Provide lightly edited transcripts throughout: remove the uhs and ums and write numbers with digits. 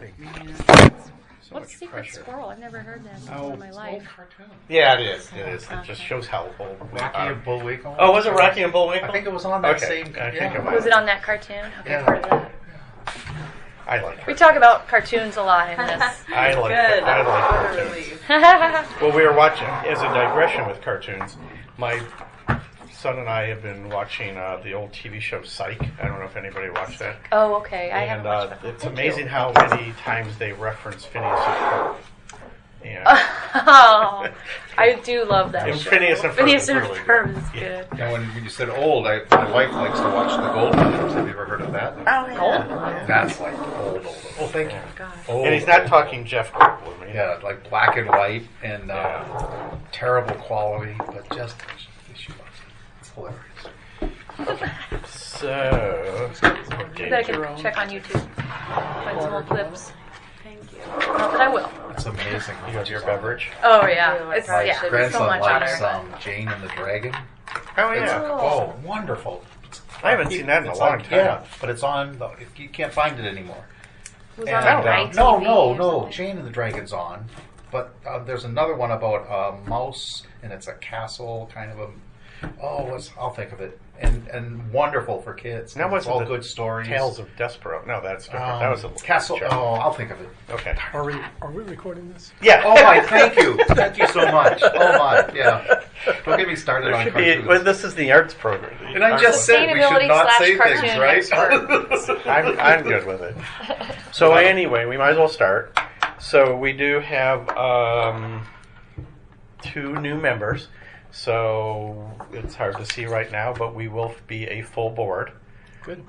party. So What's much Secret pressure. Squirrel? I've never heard that in my life. Yeah, it is. It is. It just shows how old we Rocky are. and Bullwinkle. Oh, was it Rocky and Bullwinkle? I think it was on that Okay, same. I think it Was it on that cartoon? Okay, Yeah. I've heard of that. I like We her. talk about cartoons a lot in this. I like Good. I like What a cartoons. relief. Well, we were watching, as a digression with cartoons, my son and I have been watching the old TV show Psych. I don't know if anybody watched that. Oh, okay. I haven't And watched that. it's amazing how many times they reference Phineas and Ferb. And Oh, I do love that And show. Phineas and Ferb Phineas is and really Ferb good. is good. Now, when you said old, my wife likes to watch the Goldbergs. Have you ever heard of that? Oh, yeah. That's like old. oh, thank you. God. Old, And he's not old. talking Jeff Goldblum. Yeah, like black and white and terrible quality, but just she loves it. It's hilarious. So, I bet I can check on YouTube. Find some old clips. Thank you. Not that I will. It's amazing. you have your beverage. Oh, yeah. Really It's, like yeah. that. Grandson so much likes better. Jane and the Dragon. Oh, It's, yeah. oh, wonderful. I haven't seen that in a It's long on- time. Yeah, but it's on. You can't find it anymore. It was And, on like ITV no, or no. something. Jane and the Dragon's on, but there's another one about a mouse, and it's a castle kind of a. Oh, I'll think of it. And wonderful for kids. Now, It's wasn't all the good stories. Tales of Despero. No, that's different. That was a Castle. show. Oh, I'll think of it. Okay. Are we recording this? Yeah. Oh my, thank you so much. Oh my, yeah. Don't get me started There on should be. cartoons. Well, this is the arts program. And I just said we should not say things, right? I'm good with it. So anyway, we might as well start. So we do have 2 new members. So it's hard to see right now, but we will be a full board. Good.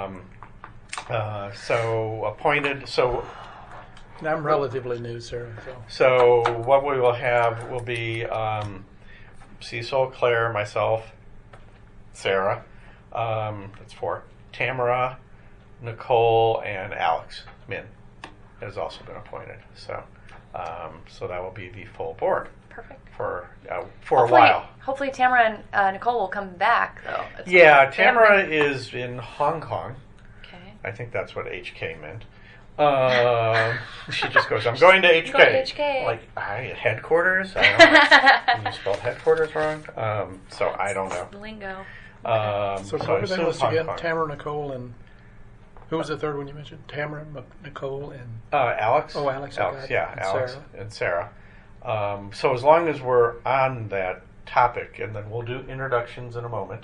So appointed. So And I'm relatively new, Sarah. So what we will have will be Cecil, Claire, myself, Sarah. That's 4. Tamara, Nicole, and Alex Min has also been appointed. So that will be the full board Perfect. for a Hopefully- while. Hopefully Tamara and Nicole will come back, though. Yeah, They haven't Tamara been- is in Hong Kong. Okay. I think that's what HK meant. She just goes, I'm going to HK. Going to HK. Like, headquarters? I don't know. You spelled headquarters wrong. So I don't know. Lingo. So I what were they assume list Hong again? Kong. Tamara, Nicole, and who was the third one you mentioned? Tamara, Nicole, and Alex. Oh, Alex, I got it. yeah, And Alex Sarah. and Sarah. So as long as we're on that topic, and then we'll do introductions in a moment.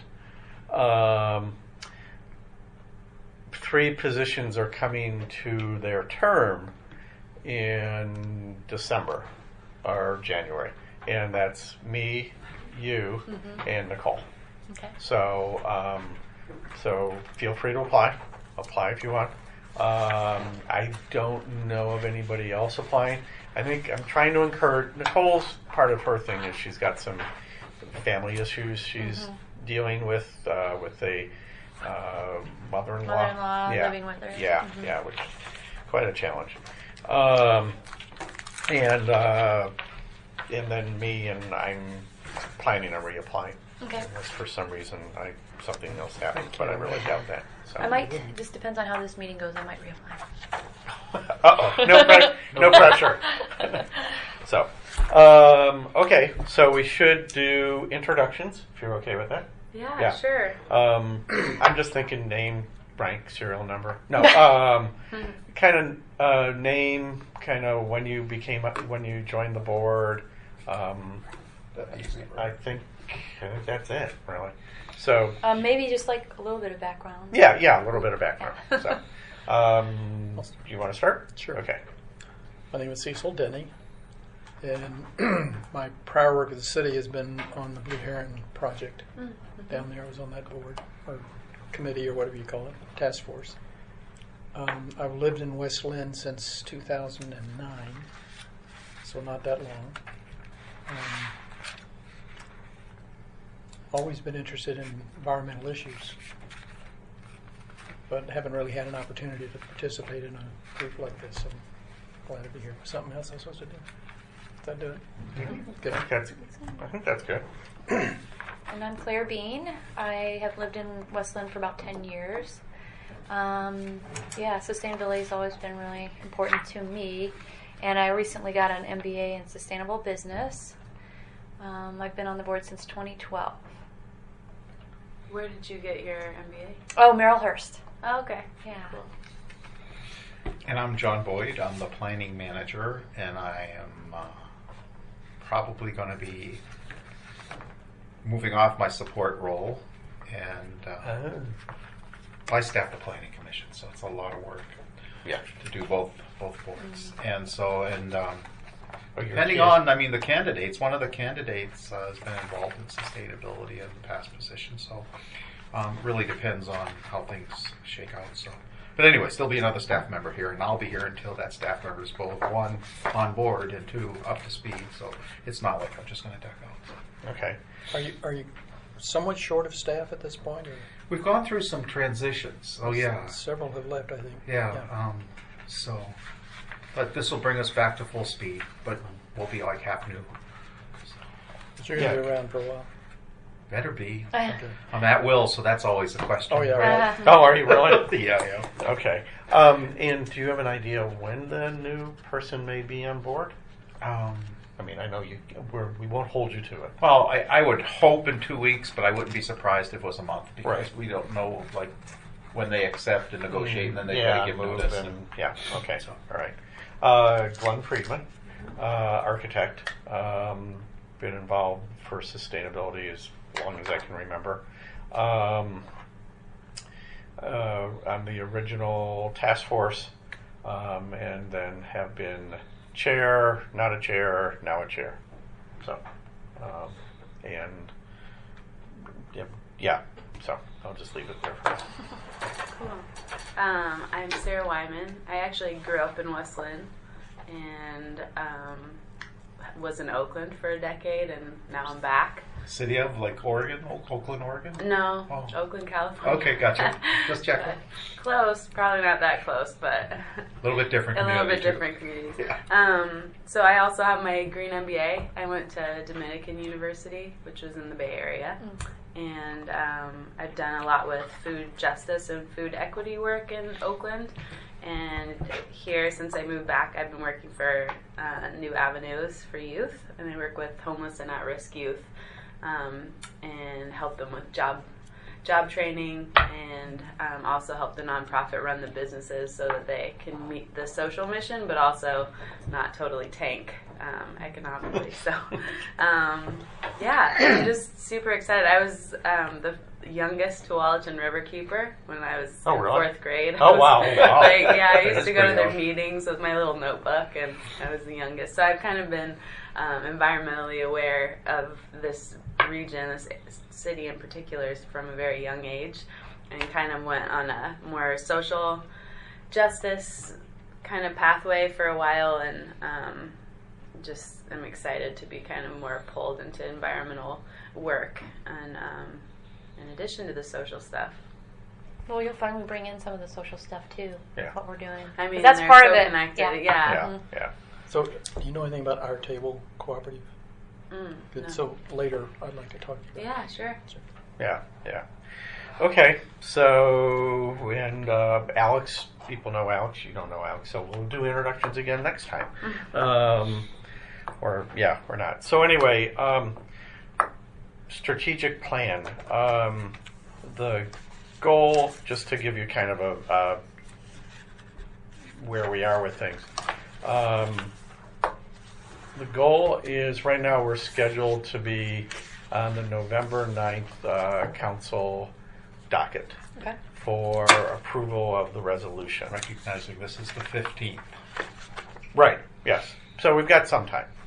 3 positions are coming to their term in December or January, and that's me, you, and Nicole. Okay. So, so feel free to apply. Apply if you want. I don't know of anybody else applying. I think I'm trying to encourage Nicole's part of her thing is she's got some family issues she's dealing with a mother-in-law. Mother-in-law Yeah. living with her. Yeah, yeah, which is quite a challenge. And then me, and I'm planning on reapplying. Okay. Unless for some reason something else happens, but I really doubt that. So. I might. Just depends on how this meeting goes. I might reapply. Uh-oh. No pressure. So, okay. So we should do introductions, if you're okay with that. Yeah, sure. I'm just thinking name, rank, serial number. No, kind of name, kind of when you joined the board. I think that's it, really. So Maybe just like a little bit of background. yeah, a little bit of background. So, do you want to start? Sure. Okay. My name is Cecil Denny, and my prior work at the city has been on the Blue Heron project. Down there, I was on that board, or committee, or whatever you call it, task force. I've lived in West Lynn since 2009, so not that long. Always been interested in environmental issues, but haven't really had an opportunity to participate in a group like this, so glad to be here. Something else I'm supposed to do? Does that do it? Good. I think that's good. And I'm Claire Bean. I have lived in Westland for about 10 years. Yeah, sustainability has always been really important to me, and I recently got an MBA in sustainable business. I've been on the board since 2012. Where did you get your MBA? Oh, Merrill Hearst. Oh, okay. Yeah. And I'm John Boyd. I'm the planning manager, and I am probably going to be moving off my support role, and I staff the planning commission, so it's a lot of work Yeah. to do both boards. And so, Oh, you're depending a kid. on, I mean, the candidates, one of the candidates has been involved in sustainability in past positions, so really depends on how things shake out. So, but anyway, still be another staff member here, and I'll be here until that staff member is both, one, on board, and two, up to speed. So it's not like I'm just going to duck out. Okay. Are you somewhat short of staff at this point? Or We've gone through some transitions. Oh yeah, several have left, I think. yeah. So, but this will bring us back to full speed. But we'll be like half new. But you're going to Yeah. be around for a while. Better be. Okay. I'm at will, so that's always a question. Oh yeah, right. Oh, are you really? yeah. Okay. And do you have an idea when the new person may be on board? I mean, I know we won't hold you to it. Well, I would hope in 2 weeks, but I wouldn't be surprised if it was a month because Right. we don't know like when they accept and negotiate, and then they yeah, gotta give move notice. and yeah. Okay. So. All right. Glenn Friedman, architect, been involved for sustainability as long as I can remember. On the original task force, and then have been chair, not a chair, now a chair. So, and yeah. So I'll just leave it there for now. Cool. I'm Sarah Wyman. I actually grew up in West Lynn and was in Oakland for a decade, and now I'm back. City of like Oregon, Oakland, Oregon. No, Oh. Oakland, California. Okay, gotcha. Just checking. Close, probably not that close, but A little bit different. a little community, bit too. different communities. Yeah. So I also have my Green MBA. I went to Dominican University, which was in the Bay Area, and I've done a lot with food justice and food equity work in Oakland. And here, since I moved back, I've been working for New Avenues for Youth, and I work with homeless and at-risk youth, and help them with job training, and also help the nonprofit run the businesses so that they can meet the social mission, but also not totally tank economically. So, yeah, I'm just super excited. I was the youngest Tualatin River keeper when I was Oh, in really? 4th grade. Oh, I was, wow. Wow. Like, yeah, I That used is to go to pretty their awesome. meetings with my little notebook, and I was the youngest. So I've kind of been environmentally aware of this region, this city in particular, from a very young age, and kind of went on a more social justice kind of pathway for a while, and just am excited to be kind of more pulled into environmental work, and in addition to the social stuff. Well, you'll finally bring in some of the social stuff too. Yeah. What we're doing. I mean, 'Cause that's they're part so of it. connected. Yeah. Yeah. Yeah. So, do you know anything about Our Table Cooperative? Good. No. So later, I'd like to talk to you. Yeah, sure. Yeah. Okay, so, and Alex, people know Alex, you don't know Alex, so we'll do introductions again next time. Or not. So anyway, strategic plan. The goal, just to give you kind of a where we are with things. The goal is, right now we're scheduled to be on the November 9th council docket Okay. for approval of the resolution. Recognizing this is the 15th. Right, yes. So we've got some time.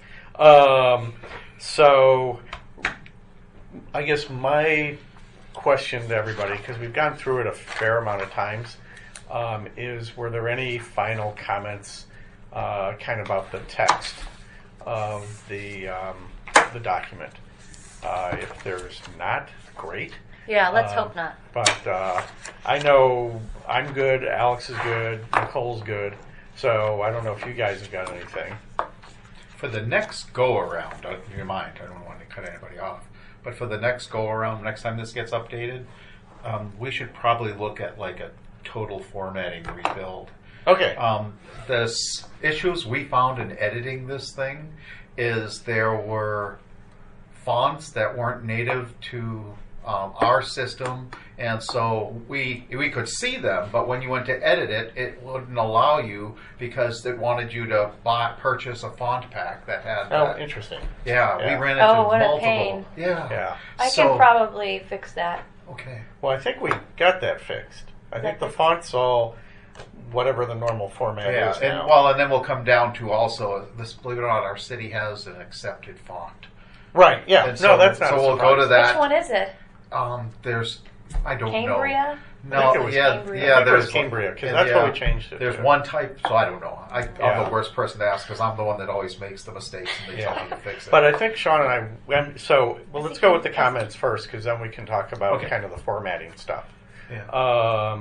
So I guess my question to everybody, because we've gone through it a fair amount of times, is were there any final comments kind of about the text of the document? If there's not, great. Yeah, let's hope not. But I know I'm good, Alex is good, Nicole's good, so I don't know if you guys have got anything. For the next go-around, in your mind, I don't want to cut anybody off, but for the next go-around, next time this gets updated, we should probably look at like total formatting rebuild. Okay. The issues we found in editing this thing is there were fonts that weren't native to our system, and so we could see them, but when you went to edit it, it wouldn't allow you because it wanted you to purchase a font pack that had. Oh, that. interesting. Yeah, Yeah. we ran into Oh, what a multiple. pain. Yeah. Yeah. I So- can probably fix that. Okay. Well, I think we got that fixed. I think the font's all whatever the normal format Yeah, is now. and then we'll come down to also this. Believe it or not, our city has an accepted font. Right. Yeah. And no, so- that's not. so a we'll go to surprise. that. Which one is it? There's, I don't Cambria? know. I think No, it was yeah, Cambria. yeah. I think it was There's Cambria, 'cause and that's what we changed it There's to. one type, so I don't know. I'm Yeah. the worst person to ask because I'm the one that always makes the mistakes and they tell me to fix it. But I think Sean and I went. So, well, let's go with the comments first, because then we can talk about Okay. kind of the formatting stuff. Yeah.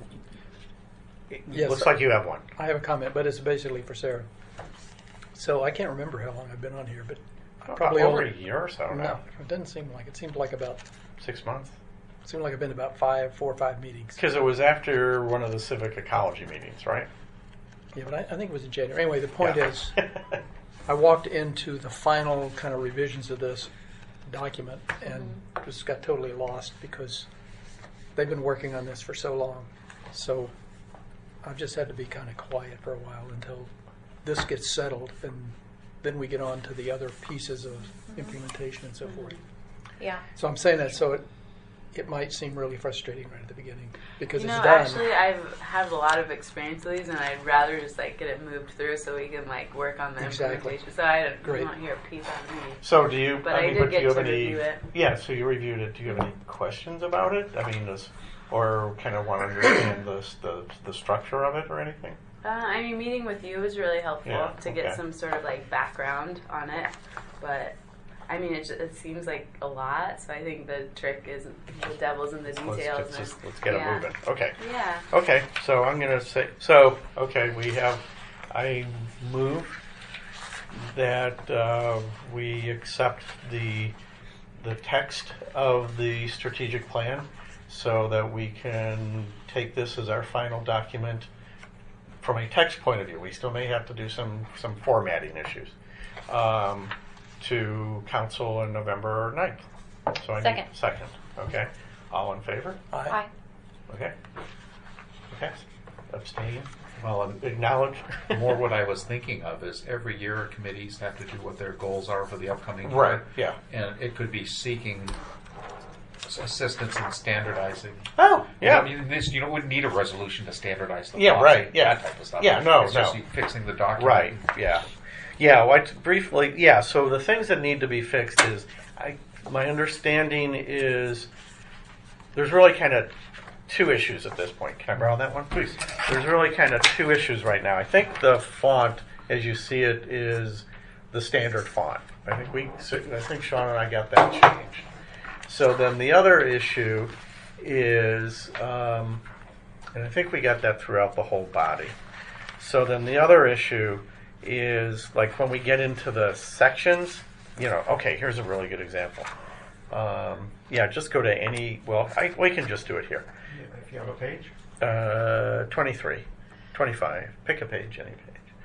Yes. Looks like you have one. I have a comment, but it's basically for Sarah. So I can't remember how long I've been on here, but I probably over only a year or so no. now. It doesn't seem like it. Seemed like about 6 months. seemed like I've been about 4 or 5 meetings. Because it was after one of the civic ecology meetings, right? Yeah, but I think it was in January. Anyway, the point Yeah. is, I walked into the final kind of revisions of this document and just got totally lost because they've been working on this for so long. So I've just had to be kind of quiet for a while until this gets settled, and then we get on to the other pieces of implementation and so forth. Yeah. So I'm saying that so it might seem really frustrating right at the beginning because You know, it's done. actually, I've had a lot of experience with these, and I'd rather just like get it moved through so we can like work on the Exactly. implementation. So I Great. don't hear a peep out of me. So do you? But I I mean, did but do get you have to any? review it. Yeah. So you reviewed it. Do you have any questions about it? I mean, or kind of want to understand the structure of it or anything? I mean, meeting with you was really helpful Yeah, to get okay. some sort of like background on it. But I mean, it seems like a lot. So I think the trick is the devil's in the details. Let's get yeah. it moving. Okay. Yeah. Okay. So I'm gonna say. Okay. I move that we accept the text of the strategic plan, so that we can take this as our final document. From a text point of view, we still may have to do some formatting issues to council on November 9th. So I Second. need second. Okay. All in favor? Hi. Okay. Okay. Abstain. Well, and Acknowledge. more what I was thinking of is every year committees have to do what their goals are for the upcoming year. Right. Yeah. And it could be seeking assistance in standardizing. Oh, yeah. I mean, you wouldn't need a resolution to standardize the Yeah, fonts right, and yeah. that type of stuff. Yeah, no, it's just no. fixing the document. Right. Yeah. Yeah. Well, briefly. Yeah. So the things that need to be fixed is, my understanding is, there's really kind of 2 issues at this point. Can I borrow that one, please? There's really kind of 2 issues right now. I think the font, as you see it, is the standard font. I think Sean and I got that changed. So then the other issue is, and I think we got that throughout the whole body. So then the other issue is, like, when we get into the sections, okay, here's a really good example. Just go to any, we can just do it here. If you have a page. 23, 25, pick a page, any page.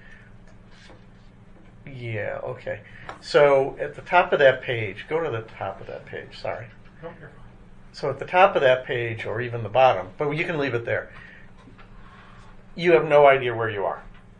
Yeah, okay. So at the top of that page, go to the top of that page, sorry. No, you're fine. So at the top of that page, or even the bottom, but you can leave it there, you have no idea where you are.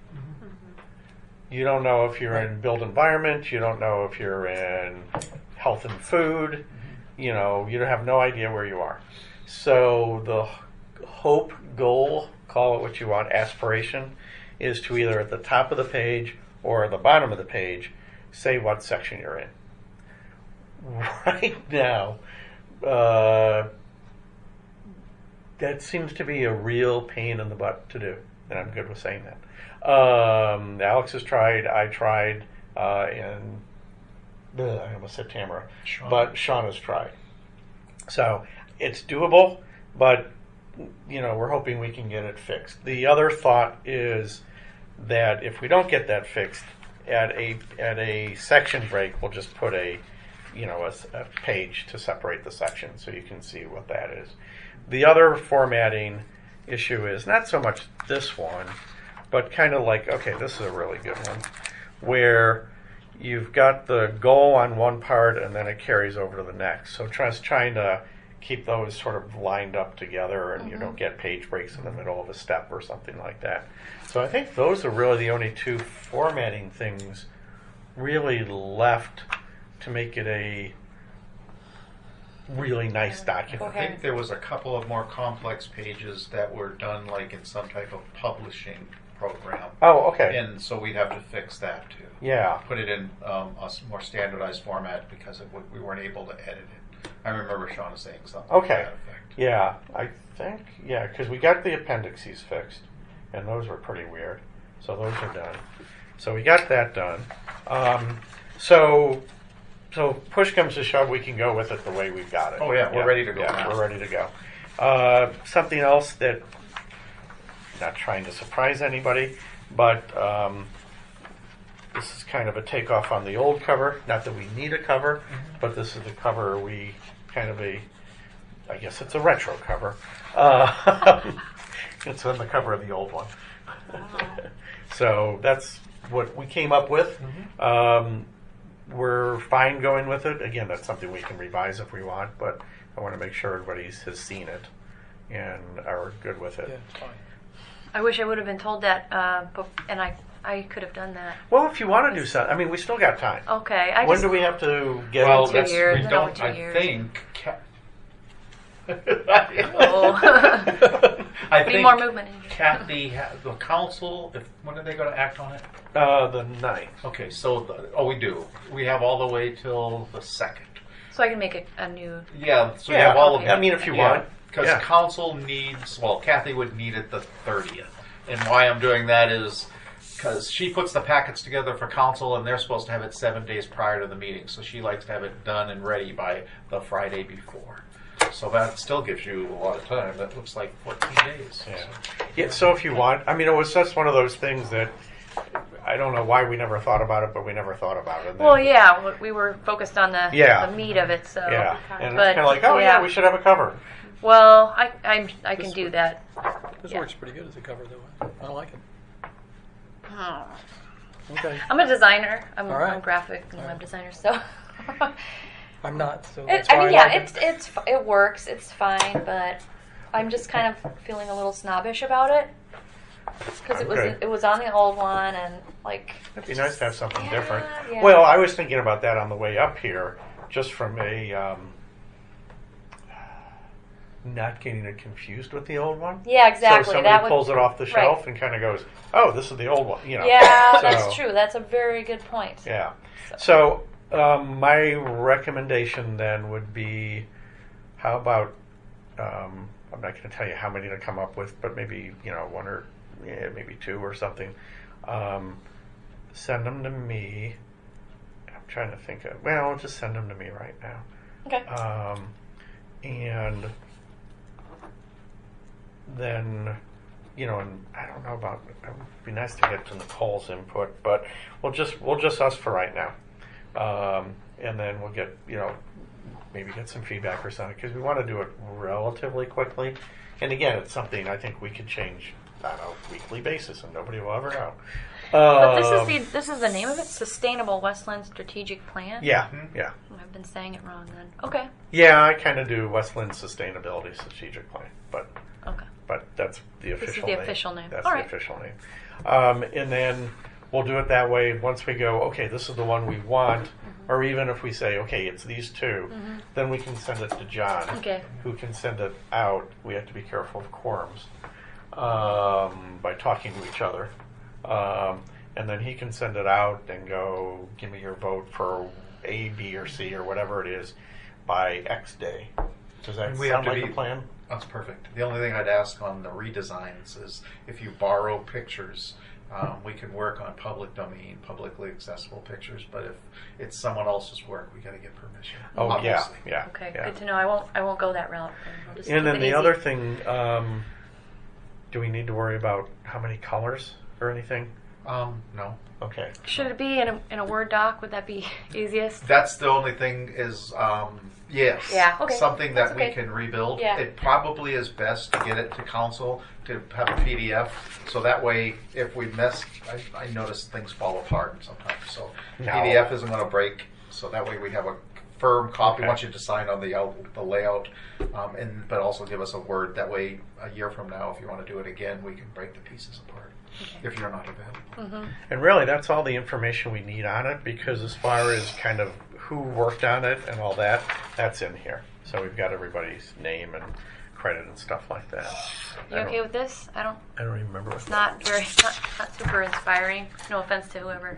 You don't know if you're in built environment, you don't know if you're in health and food, you don't have no idea where you are. So the hope, goal, call it what you want, aspiration, is to either at the top of the page or at the bottom of the page say what section you're in. Right now, that seems to be a real pain in the butt to do, and I'm good with saying that. Alex has tried, I tried, and I almost said Tamara, but Sean has tried. So it's doable, but we're hoping we can get it fixed. The other thought is that if we don't get that fixed, at a section break, we'll just put a page to separate the sections so you can see what that is. The other formatting issue is not so much this one, but kind of like, okay, this is a really good one, where you've got the goal on one part and then it carries over to the next. So trying to keep those sort of lined up together and you don't get page breaks in the middle of a step or something like that. So I think those are really the only two formatting things really left to make it a really nice document. I think there was a couple of more complex pages that were done like in some type of publishing program. Oh, okay. And so we'd have to fix that too. Yeah. Put it in a more standardized format because we weren't able to edit it. I remember Shauna saying something to Okay. that effect. Yeah, I think, because we got the appendices fixed, and those were pretty weird. So those are done. So we got that done. So push comes to shove, we can go with it the way we've got it. Oh, yeah, we're ready to go Yeah, now. we're ready to go. Something else that, not trying to surprise anybody, but this is kind of a takeoff on the old cover. Not that we need a cover, but this is the cover I guess it's a retro cover. It's on the cover of the old one. So that's what we came up with. We're fine going with it. Again, that's something we can revise if we want, but I want to make sure everybody has seen it and are good with it. Yeah, it's fine. I wish I would have been told that, and I could have done that. Well, if you want to do something, I mean, we still got time. Okay. When do we have to get Well, into 2 years. we No, don't. 2 I years. think. Oh. I Need think more movement in here. Kathy, the council. When are they going to act on it? the 9th? Okay, so we do. We have all the way till the 2nd. So I can make a new. Yeah, so we Yeah, have all okay. of. I mean, if you want. Because Yeah. council needs. Well, Kathy would need it the 30th, and why I'm doing that is because she puts the packets together for council, and they're supposed to have it 7 days prior to the meeting. So she likes to have it done and ready by the Friday before. So that still gives you a lot of time. That looks like 14 days. Yeah. So. Yeah, so if you want, I mean, it was just one of those things that I don't know why we never thought about it, but we never thought about it. And then- Well, yeah, we were focused on the Yeah. the meat of it. So. Yeah, and But, it's kind of like, oh yeah, we should have a cover. Well, I can do that. This Yeah. works pretty good as a cover, though. I like it. Oh. Okay. I'm a designer. I'm All right. a graphic and All web right. designer, so. I'm not, so that's I why mean, I yeah, like it. it works. It's fine, but I'm just kind of feeling a little snobbish about it because Okay. it was on the old one and like. It'd be nice to have something Yeah, different. yeah. Well, I was thinking about that on the way up here, just from a not getting it confused with the old one. Yeah, exactly. So somebody That would, pulls it off the shelf right. and kind of goes, "Oh, this is the old one," you know. Yeah, So- that's true. That's a very good point. Yeah. So my recommendation then would be, how about? I'm not going to tell you how many to come up with, but maybe one or maybe two or something. Send them to me. I'm trying to think of. Well, just send them to me right now. Okay. And then, and I don't know about. It would be nice to get to Nicole's input, but we'll just us for right now, and then we'll get maybe get some feedback or something because we want to do it relatively quickly. And again, it's something I think we could change on a weekly basis, and nobody will ever know. But this is the name of it, Sustainable Westland Strategic Plan. Yeah, yeah. I've been saying it wrong then. Okay. Yeah, I kind of do Westland Sustainability Strategic Plan, but that's the This is official the name. official name. That's All the right. official name. And then we'll do it that way. Once we go, okay, this is the one we want, or even if we say, okay, it's these two, then we can send it to John, Okay. who can send it out. We have to be careful of quorums by talking to each other. And then he can send it out and go, give me your vote for A, B, or C, or whatever it is by X day. Does that And we have sound to like be- a plan? That's perfect. The only thing I'd ask on the redesigns is if you borrow pictures, we can work on public domain, publicly accessible pictures. But if it's someone else's work, we got to get permission. Oh, obviously. yeah. Okay. Yeah. Good to know. I won't go that route. I'll just And keep then it the easy. other thing, do we need to worry about how many colors or anything? No. Okay. Should it be in a Word doc? Would that be easiest? That's the only thing is, yes. Yeah, okay. Something that That's we okay. can rebuild. Yeah. It probably is best to get it to council to have a PDF. So that way, if we miss, I notice things fall apart sometimes. So No. PDF isn't going to break. So that way we have a firm copy. Okay. Want you to sign on the layout, but also give us a Word. That way, a year from now, if you want to do it again, we can break the pieces apart. If you're not available. And really, that's all the information we need on it, because as far as kind of who worked on it and all that, that's in here. So we've got everybody's name and credit and stuff like that. You okay with this? I don't even remember what It's not not super inspiring. No offense to whoever.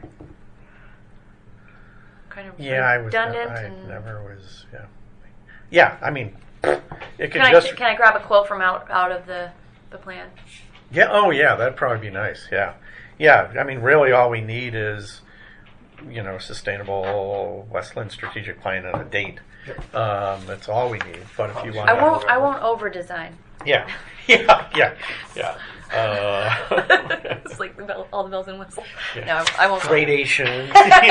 Kind of Yeah, I redundant. and never was. Yeah. Yeah, I mean, it could can just. I grab a quote from out of the plan? Yeah. Oh, yeah. That'd probably be nice. Yeah. Yeah. I mean, really, all we need is, sustainable Westland strategic plan and a date. That's all we need. But if you want, I won't over design. Yeah. Yeah. It's like all the bells and whistles. Yeah. No, I won't. Gradation.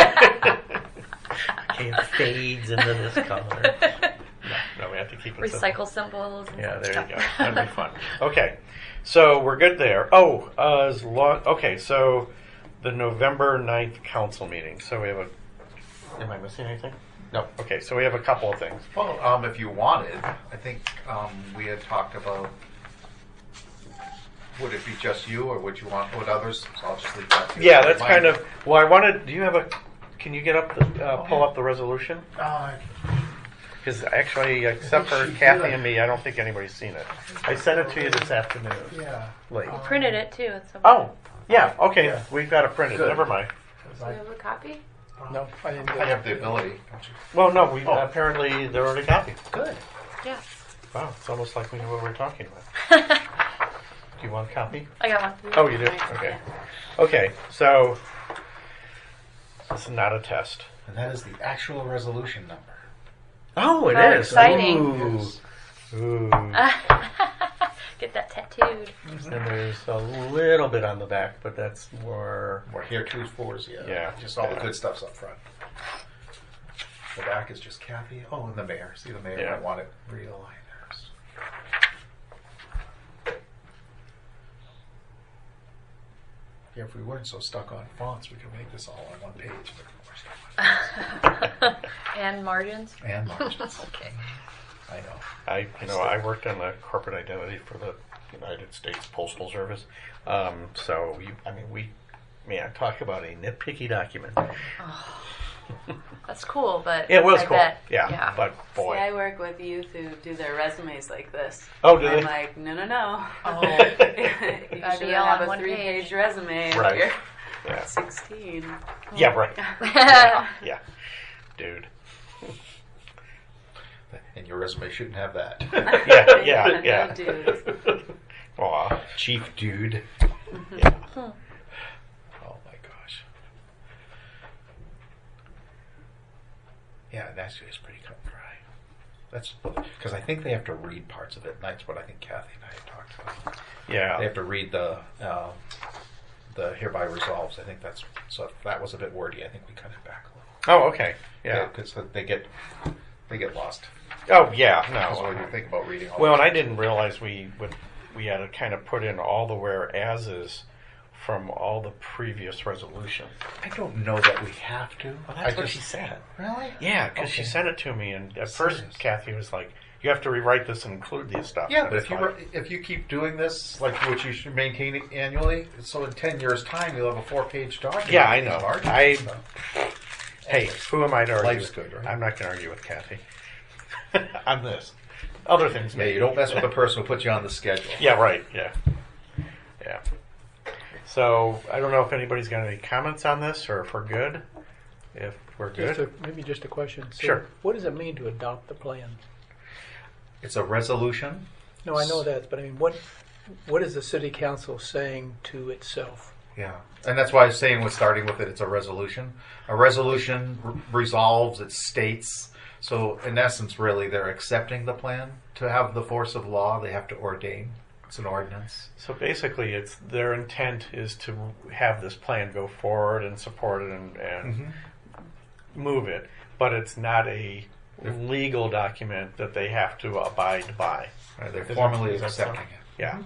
It fades into this color. No, we have to keep it simple. Recycle symbols. And Yeah, there stuff. you go. That'd be fun. Okay, so we're good there. Oh, okay, so the November 9th council meeting. So we have am I missing anything? No. Okay, so we have a couple of things. Well, if you wanted, I think we had talked about, would it be just you, or would others? So I'll just leave that to you. Yeah, that's kind of, well, I wanted, can you get up, pull up the resolution? Because actually, except for Kathy and me, I don't think anybody's seen it. I sent it to you this afternoon. Yeah. Late. You printed it too. It's Oh, yeah, okay, Yeah. we've got it printed, Good. never mind. Do you have a copy? No, I didn't do I it. have the ability, don't you? Well, no, apparently they're already copied. Good. Yeah. Wow, it's almost like we know what we're talking about. Do you want a copy? I got one. Oh, you do? Okay. Okay, so this is not a test. And that is the actual resolution number. Oh, it Oh, is. exciting. Ooh. Yes. Ooh. Get that tattooed. And there's a little bit on the back, but that's more. We're here 2/4, yeah. Yeah. Just all the good stuff's up front. The back is just Kathy. Oh, and the mayor. See, the mayor Yeah. might want it realigned. Yeah, if we weren't so stuck on fonts, we could make this all on one page. But we're stuck on And margins. and margins. Okay. I know. I worked on the corporate identity for the United States Postal Service. So talk about a nitpicky document. That's cool, but It was I cool. bet. Yeah, but See, boy. I work with youth who do their resumes like this. Oh, do I'm they? like, no. Oh. You Gotta should be all have on a one 3-page page. resume. if Right. You're Yeah. 16. Yeah, right. Yeah. Dude. And your resume shouldn't have that. Yeah. No, dude. Aw, chief dude. Yeah. Oh my gosh. Yeah, and actually it's pretty cut and dry. That's because I think they have to read parts of it. And that's what I think Kathy and I have talked about. Yeah. They have to read the hereby resolves. I think that's so. If that was a bit wordy, I think we cut it back a little. Oh, okay. Yeah. because they get lost. Oh, yeah. That's No. what you think about reading. All Well, and that. I didn't realize we had to kind of put in all the whereases from all the previous resolutions. I don't know that we have to. Well, that's I what just- she said. Really? Yeah, because she Okay. sent it to me, and at Serious? first Kathy was like, "You have to rewrite this and include these stuff." Yeah, And but it's if you keep doing this, like what you should maintain it annually, so in 10 years' time you'll have a 4-page document. Yeah, I with know. margins. Hey, who am I to argue? Life's with? good, right? I'm not going to argue with Kathy on this. Other things, Yeah, maybe. you don't mess with the person who put you on the schedule. Yeah, right. Yeah. So I don't know if anybody's got any comments on this, or if we're good. If we're good, Maybe just a question. So Sure. What does it mean to adopt the plan? It's a resolution. No, I know that, but I mean, what is the city council saying to itself? Yeah, and that's why I was saying we're starting with it. It's a resolution. A resolution resolves. It states. So in essence, really, they're accepting the plan. To have the force of law, they have to ordain. It's an ordinance. So basically, it's their intent is to have this plan go forward and support it and move it, but it's not a legal document that they have to abide by. Right, they're Is formally that accepting sound? it. Yeah.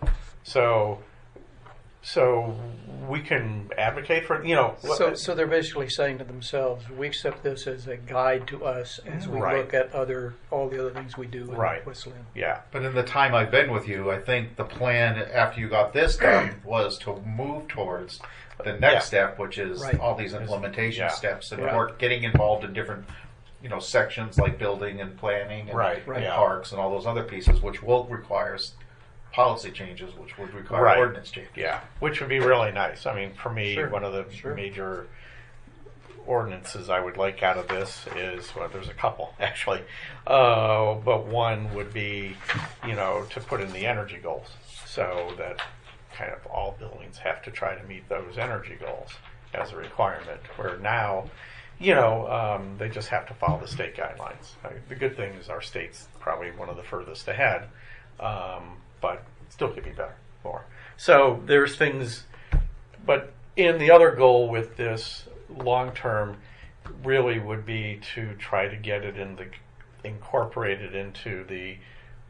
So we can advocate for So they're basically saying to themselves, we accept this as a guide to us as we Right. look at all the other things we do in Right. West Lynn. yeah. But in the time I've been with you, I think the plan after you got this done was to move towards the next Yeah. step, which is Right. all these implementation Yeah. steps and Right. work, getting involved in different, sections like building and planning and, Right, and yeah. parks and all those other pieces, which will require policy changes, which would require Right. ordinance changes. Yeah, which would be really nice. I mean, for me, Sure. one of the Sure. major ordinances I would like out of this is, well, there's a couple actually, but one would be, to put in the energy goals, so that kind of all buildings have to try to meet those energy goals as a requirement. Where now, they just have to follow the state guidelines. The good thing is our state's probably one of the furthest ahead. But still could be better, more. So there's things, but in the other goal with this long term really would be to try to get it incorporated into the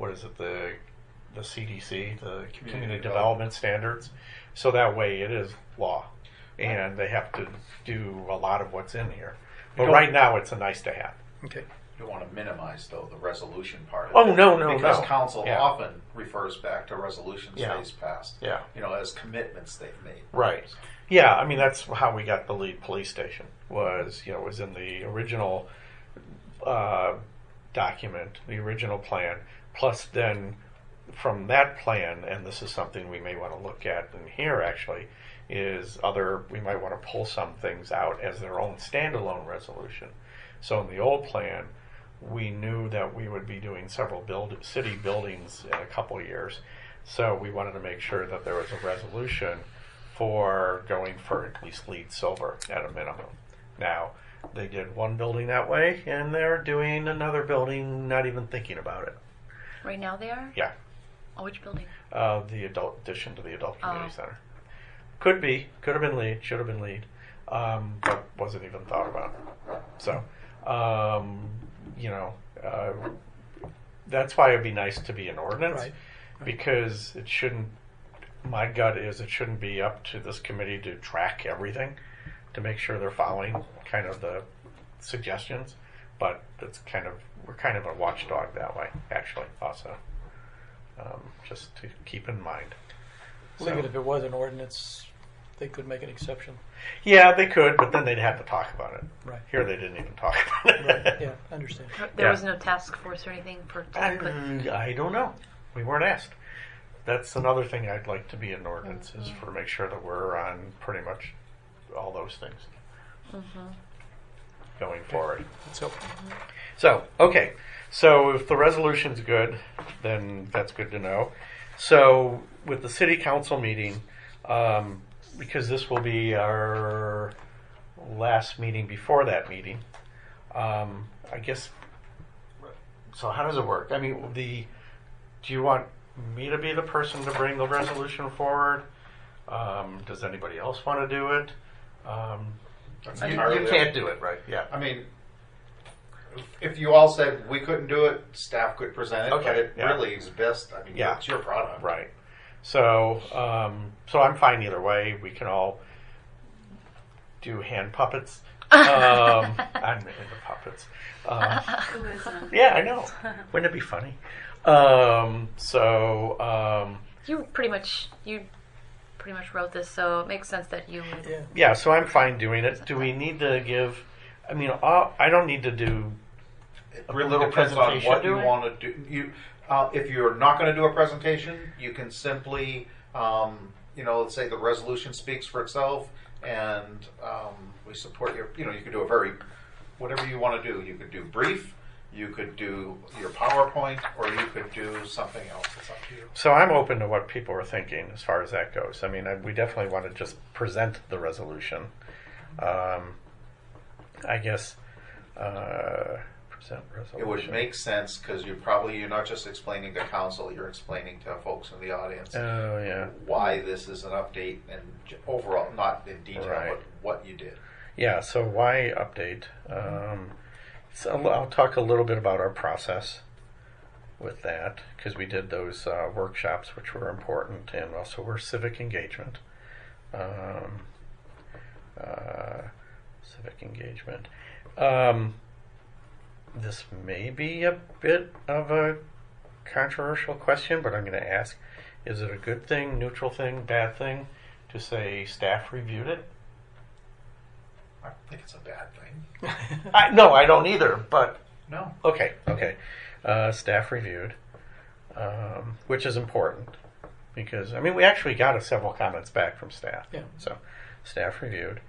CDC, the Community Development Standards, so that way it is law, and they have to do a lot of what's in here. But right now it's a nice to have. Okay. You don't want to minimize, though, the resolution part of Oh, it. no, Because no. council Yeah. often refers back to resolutions Yeah. they've passed, Yeah. as commitments they've made. Right. Yeah, I mean that's how we got the lead police station was in the original document, the original plan. Plus, then from that plan, and this is something we may want to look at in here actually, is we might want to pull some things out as their own standalone resolution. So in the old plan, we knew that we would be doing several city buildings in a couple of years. So we wanted to make sure that there was a resolution for going for at least LEED Silver at a minimum. Now, they did one building that way, and they're doing another building not even thinking about it. Right now they are? Yeah, Oh, which building? the adult addition to the adult community Oh. center. Could have been LEED, should have been LEED, but wasn't even thought about. So, that's why it'd be nice to be an ordinance, Right. because it shouldn't. My gut is it shouldn't be up to this committee to track everything, to make sure they're following kind of the suggestions, but we're kind of a watchdog that way, actually, also, just to keep in mind. Well, even if it was an ordinance, they could make an exception. Yeah, they could, but then they'd have to talk about it. Right. Here, they didn't even talk about it. Right. Yeah, I understand. There Yeah. was no task force or anything for to put. I don't know. We weren't asked. That's another thing I'd like to be in ordinance is for make sure that we're on pretty much all those things going forward. So, So, okay. So if the resolution's good, then that's good to know. So with the city council meeting, because this will be our last meeting before that meeting, I guess. So how does it work? I mean, do you want me to be the person to bring the resolution forward? Does anybody else want to do it? That's You entirely can't do it, right? Yeah. I mean, if you all said we couldn't do it, staff could present it, Okay, but it yeah. really is best. I mean, Yeah. it's your product. Right. So, so I'm fine either way. We can all do hand puppets. I'm into puppets. Who isn't? Yeah, I know. Wouldn't it be funny? You pretty much wrote this, so it makes sense that you would. yeah. Yeah, so I'm fine doing it. Do we need to give? I mean, I don't need to do It a really little depends on presentation. what you do it? want to do. If you're not going to do a presentation, you can simply, let's say the resolution speaks for itself, and we support your. You could do whatever you want to do. You could do brief. You could do your PowerPoint, or you could do something else. It's up to you. So I'm open to what people are thinking as far as that goes. I mean, we definitely want to just present the resolution. I guess resolution. It would make sense because you're not just explaining to council, you're explaining to folks in the audience Oh, yeah. why this is an update and overall, not in detail, Right. but what you did. Yeah, so why update? So I'll talk a little bit about our process with that, because we did those workshops, which were important, and also were civic engagement. Civic engagement. This may be a bit of a controversial question, but I'm going to ask, is it a good thing, neutral thing, bad thing to say staff reviewed it? I think it's a bad thing. No, I don't either, but No. okay. Staff reviewed, which is important because, I mean, we actually got several comments back from staff. Yeah. So, staff reviewed.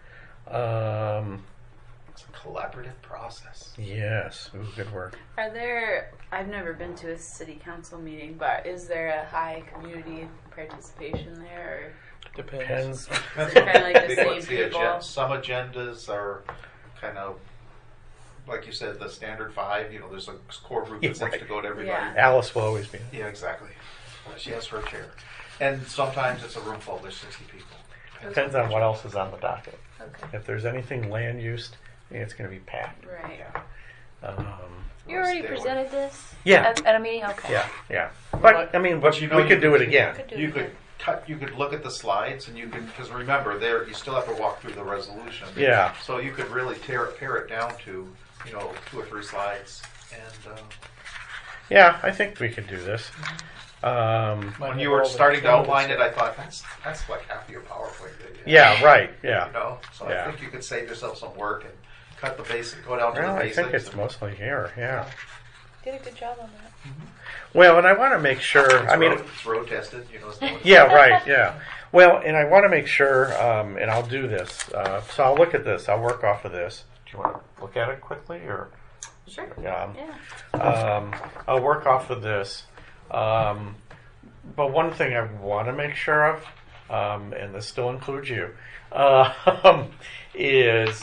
It's a collaborative process. Yes. Ooh, good work. I've never been to a city council meeting, but is there a high community participation there? Depends. Depends. Kinda like the What's same people. Some agendas are kind of, like you said, the standard 5. There's a core group Yeah, that seems right. to go to everybody. Yeah. Alice will always be. Yeah, exactly. She has her chair. And sometimes it's a room full, there's 60 people. Depends on what else is on the docket. Okay. If there's anything land used, it's going to be packed. Right. You already Stay away. presented this? Yeah. At a meeting? Okay. Yeah. But I mean, But we you could do it again. Could do You it could again. you could look at the slides, and you can, because remember, you still have to walk through the resolution. Yeah. So you could really pare it down to 2 or 3 slides, and Yeah, I think we could do this. when you were starting to outline it, I thought that's like half of your PowerPoint video. Yeah, right. Yeah. So Yeah. I think you could save yourself some work and cut the basic, go down to Well, the I basics. think it's mostly here. Yeah. Did a good job on that. Well, and I want to make sure. I mean, it's road tested. yeah, right. Yeah. Well, and I want to make sure, and I'll do this. So I'll look at this. I'll work off of this. Do you want to look at it quickly, or? Sure. Yeah. I'll work off of this. But one thing I want to make sure of, and this still includes you, is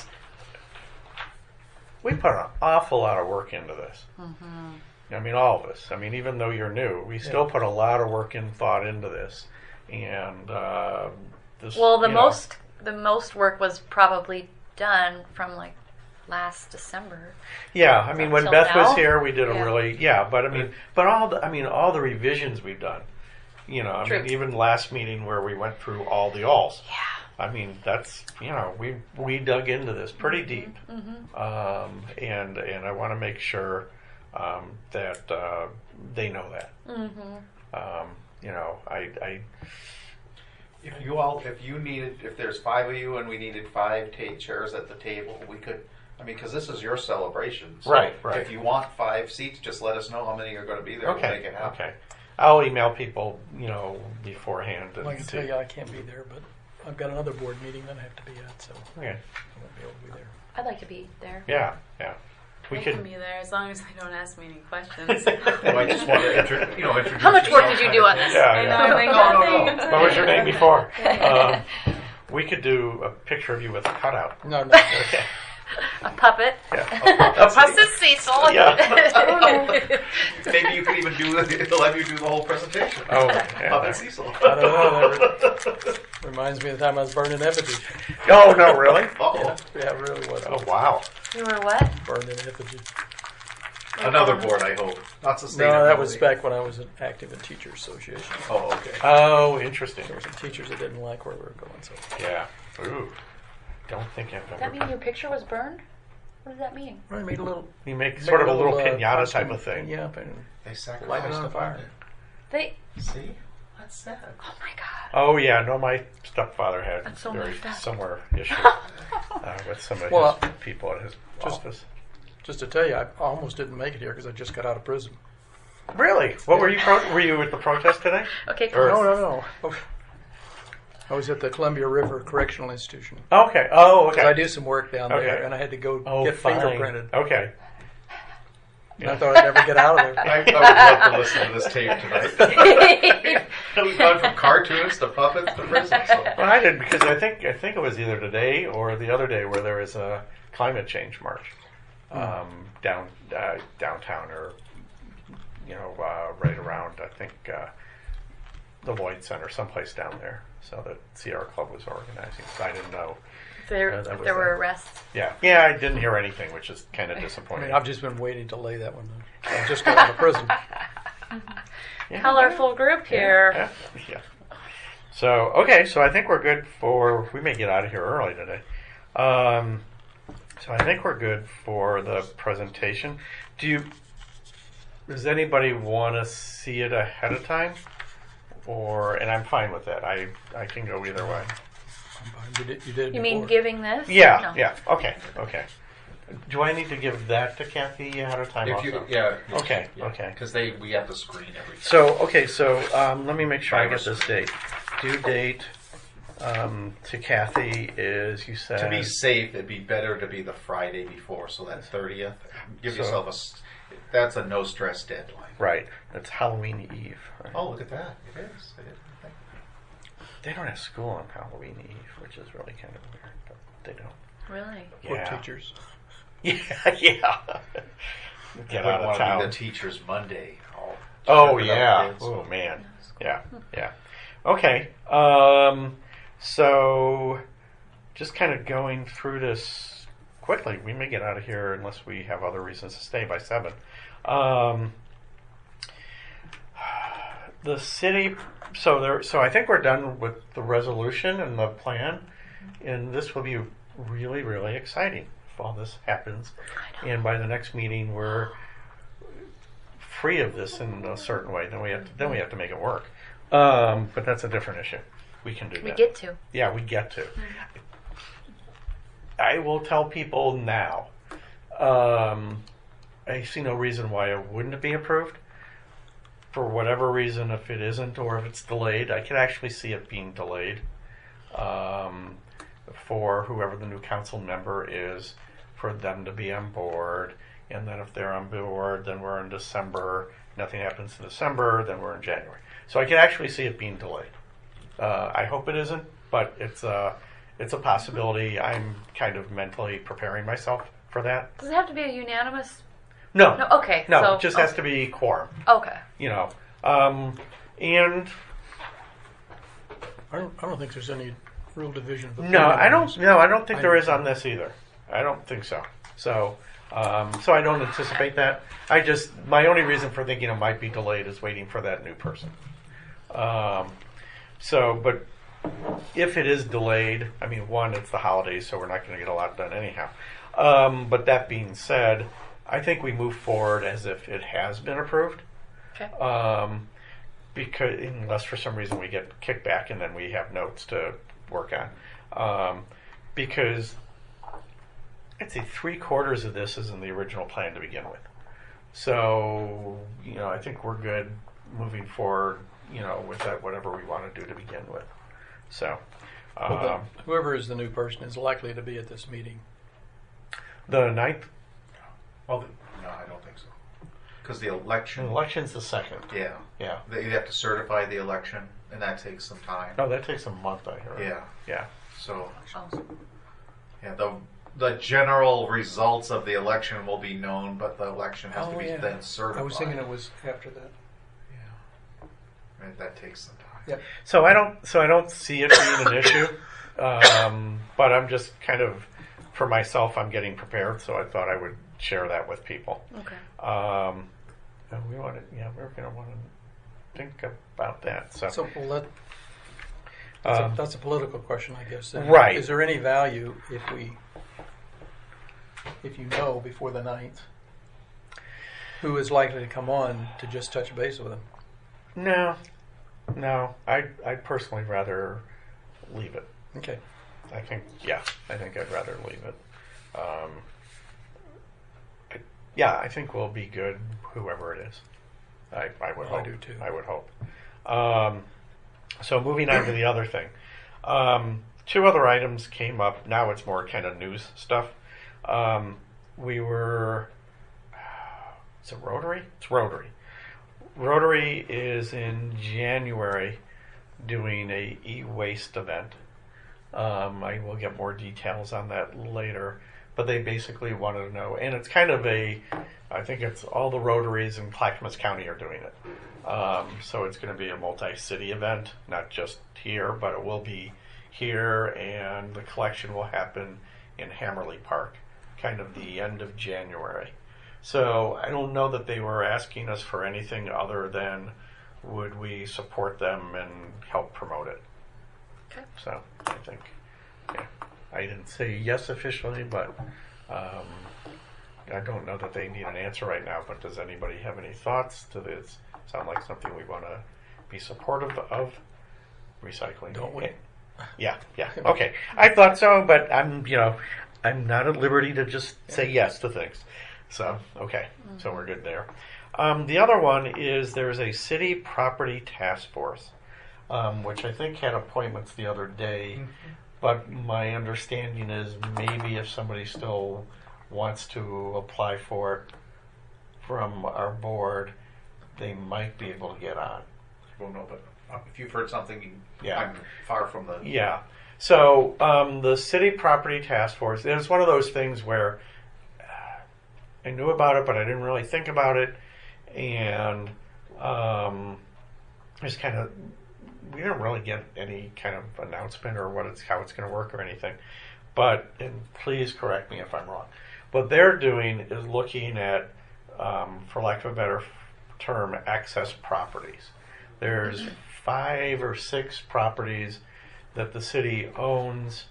we put an awful lot of work into this. I mean, all of us. I mean, even though you're new, we still put a lot of work and thought into this. And this, Well, the you know, most work was probably done from like last December. Yeah, I mean, when Until Beth was now? here, we did a Yeah. really but I mean, all the revisions we've done. I True. mean, even last meeting where we went through all the alls. Yeah. I mean, that's we dug into this pretty deep, Mm-hmm. and I want to make sure that they know that. Mm-hmm. If there's 5 of you and we needed 5 chairs at the table, we could. I mean, because this is your celebration. So Right. If you want 5 seats, just let us know how many are going to be there. We'll make it happen. Okay. I'll email people, beforehand. And Well, I can see. tell you I can't be there, but I've got another board meeting that I have to be at, so Okay. I won't be able to be there. I'd like to be there. Yeah. We I can could. be there as long as they don't ask me any questions. Well, I just want to introduce. How much work yourself did you kind do of on thing. this? Yeah. I know, I'm like, No. nothing. I'm What was your name tired. before? We could do a picture of you with a cutout. No. Okay. A puppet. Yeah. Puppet Cecil. Yeah. Maybe you could even they'll have you do the whole presentation. Oh, yeah. Puppet Cecil. I don't know. That reminds me of the time I was burning effigy. Oh no, really? Uh-oh. Yeah, it really was. Oh wow. You were what? Burned in effigy. Another board, I hope. Not sustainability. No, that was back when I was active in Teachers Association. Oh, okay. Oh, interesting. There were some teachers that didn't like where we were going, so Yeah. Ooh. Don't think I've Does ever. that mean your picture was burned? What does that mean? I made a little. You make sort of a little pinata costume type of thing. Yeah, and They light it sacrificed on the fire. fire. They. See? That's sad. Oh my God. Oh yeah, no, my stepfather had That's so very messed up. similar issue with some of Well, his people at his just- office. Just to tell you, I almost didn't make it here because I just got out of prison. Really? What were you? Were you at the protest today? Okay. Or- No. I was at the Columbia River Correctional Institution. Okay. Oh, okay. Because I do some work down Okay. there, and I had to go Oh, get fine. fingerprinted. Okay. And I thought I'd never get out of there. I would love to listen to this tape tonight. We've gone from cartoons to puppets to prison. So. Well, I did because I think it was either today or the other day where there was a climate change march. downtown or right around I think the Lloyd Center, someplace down there. So that Sierra Club was organizing. So I didn't know. There were arrests. Yeah, I didn't hear anything, which is kind of I disappointing. mean, I've just been waiting to lay that one. I just got out of prison. Yeah. Colorful group here. Yeah. So so I think we're good for. We may get out of here early today. So I think we're good for the presentation. Does anybody want to see it ahead of time? And I'm fine with that. I can go either way. You did. You mean before. giving this? Yeah, No. yeah. Okay. Do I need to give that to Kathy ahead of time also? Okay. Because we have to screen everything. So let me make sure I get this date. Due date to Kathy is, you said... To be safe, it'd be better to be the Friday before, so that 30th. Give yourself that's a no-stress deadline. Right. That's Halloween Eve. Right? Oh, look at that. It is. I didn't think. They don't have school on Halloween Eve, which is really kind of weird, but they don't. Really? Poor Yeah. teachers. Yeah. Get I out of want town. to be the teacher's Monday. Oh, Check it out, yeah. kids. Oh, man. Yeah. Okay. So just kind of going through this quickly. We may get out of here unless we have other reasons to stay by 7. The city, so I think we're done with the resolution and the plan, and this will be really, really exciting if all this happens. And by the next meeting, we're free of this in a certain way. Then we have to make it work. But that's a different issue. We can do that. We get to. Yeah, we get to. I will tell people now. I see no reason why it wouldn't be approved. For whatever reason, if it isn't or if it's delayed, I could actually see it being delayed for whoever the new council member is, for them to be on board. And then if they're on board, then we're in December. Nothing happens in December, then we're in January. So I could actually see it being delayed. I hope it isn't, but it's a possibility. I'm kind of mentally preparing myself for that. Does it have to be a unanimous? No. No. Okay. No, So, it just has to be quorum. Okay. And I don't think there's any real division. Of no, I don't think I there don't- is on this either. I don't think so. So I don't anticipate that. My only reason for thinking it might be delayed is waiting for that new person. But if it is delayed, I mean, one, it's the holidays, so we're not going to get a lot done anyhow. But that being said, I think we move forward as if it has been approved. Okay. Because unless for some reason we get kickback and then we have notes to work on. Because I'd say 3/4 of this is in the original plan to begin with. So, I think we're good moving forward, with that, whatever we want to do to begin with. So, Whoever is the new person is likely to be at this meeting. the 9th, No, I don't think so. Because the the election. election's the 2nd. Yeah. Yeah. They have to certify the election, and that takes some time. No, that takes a month, I hear. Yeah. Yeah. So, Oh. yeah, the general results of the election will be known, but the election has to be yeah. then certified. I was thinking it was after that. Yeah. And that takes some time. Yep. So I don't see it being an issue. But I'm just kind of, for myself, I'm getting prepared, so I thought I would share that with people. Okay. And we're going to want to think about that. So well, that's a political question, I guess. Right. Is there any value if you know before the 9th who is likely to come on to just touch base with them? No. I'd personally rather leave it. Okay. I think I'd rather leave it. I think we'll be good, whoever it is. I would hope. I do too. I would hope. So moving on to the other thing. 2 other items came up. Now it's more kind of news stuff. Is it Rotary? It's Rotary. Rotary is in January doing a e-waste event. I will get more details on that later. But they basically wanted to know, and it's kind of I think it's all the Rotaries in Clackamas County are doing it. So it's going to be a multi-city event, not just here, but it will be here, and the collection will happen in Hammerley Park, kind of the end of January. So I don't know that they were asking us for anything other than would we support them and help promote it. Okay. So I think, yeah, I didn't say yes officially, but I don't know that they need an answer right now. But does anybody have any thoughts to this? Sound like something we want to be supportive of? Recycling. Don't we? Yeah. Okay. I thought so, but I'm not at liberty to just say yes to things. So, okay. So we're good there. The other one is there's a city property task force, which I think had appointments the other day. But my understanding is maybe if somebody still wants to apply for it from our board, they might be able to get on. I won't know, but if you've heard something, Yeah. I'm far from the. Yeah. So the city property task force, it's one of those things where I knew about it, but I didn't really think about it. And just kind of, we didn't really get any kind of announcement or how it's going to work or anything. But, and please correct me if I'm wrong, what they're doing is looking at, for lack of a better term, access properties. There's 5 or 6 properties that the city owns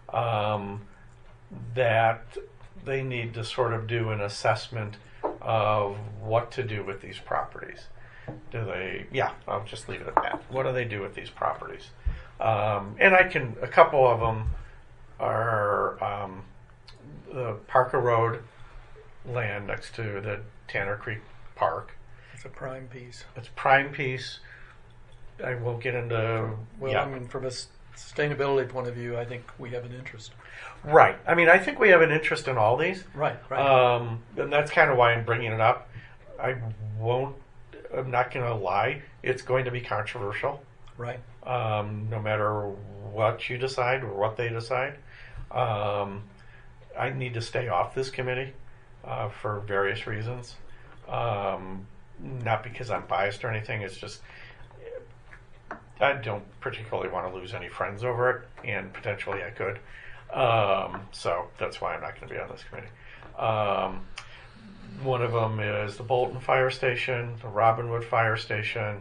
that they need to sort of do an assessment of what to do with these properties. I'll just leave it at that. What do they do with these properties? And a couple of them are the Parker Road land next to the Tanner Creek Park. It's a prime piece. It's prime piece. I won't get into... Well, I mean, from a sustainability point of view, I think we have an interest. Right. I mean, I think we have an interest in all these. Right. And that's kind of why I'm bringing it up. I'm not going to lie. It's going to be controversial. Right. No matter what you decide or what they decide. I need to stay off this committee for various reasons. Not because I'm biased or anything. It's just I don't particularly want to lose any friends over it, and potentially I could. So that's why I'm not going to be on this committee. One of them is the Bolton Fire Station, the Robinwood Fire Station.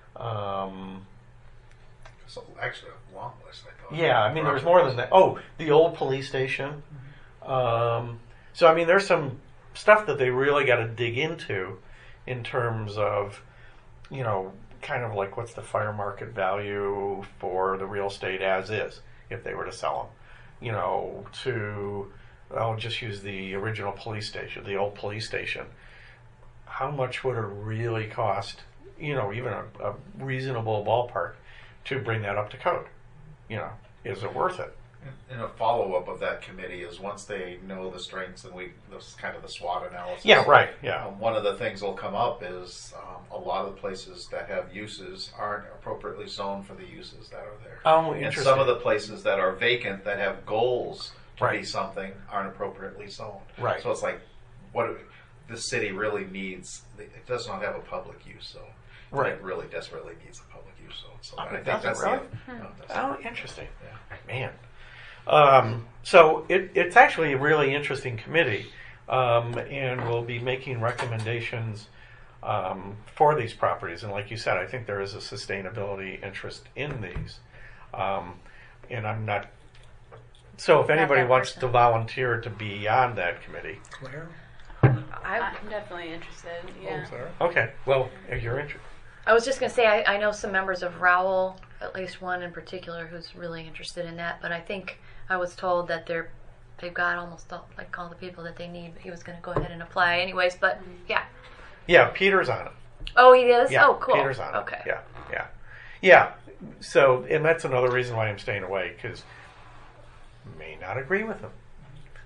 So actually, a long list. I thought. Yeah, I mean, there's more than that. Oh, the old police station. So, I mean, there's some stuff that they really got to dig into in terms of, kind of like what's the fire market value for the real estate as is, if they were to sell them. I'll just use the original police station, the old police station. How much would it really cost, even a reasonable ballpark to bring that up to code? Is it worth it? And a follow-up of that committee is once they know the strengths, and this is kind of the SWOT analysis. Yeah, right, yeah. One of the things will come up is a lot of the places that have uses aren't appropriately zoned for the uses that are there. Oh, And interesting. some of the places that are vacant that have goals to be Right. something aren't appropriately zoned. Right. So it's like, the city really needs, it does not have a public use, so Right. it really desperately needs a public use. So Oh, I it think doesn't that's really? no, it doesn't. Oh, interesting. Yeah. Man. So it's actually a really interesting committee, and we'll be making recommendations for these properties. And like you said, I think there is a sustainability interest in these. And I'm not... So if anybody that wants person. to volunteer to be on that committee... Claire? I'm definitely interested. Yeah. Oh, Sarah? Okay, well, if you're interested... I was just going to say, I know some members of Rowell, at least one in particular, who's really interested in that. But I think I was told that they've got almost all the people that they need. But he was going to go ahead and apply anyways. But yeah. Yeah, Peter's on it. Oh, he is? Yeah, Oh, cool. Peter's on it. Okay. Yeah. So, and that's another reason why I'm staying away, because may not agree with him.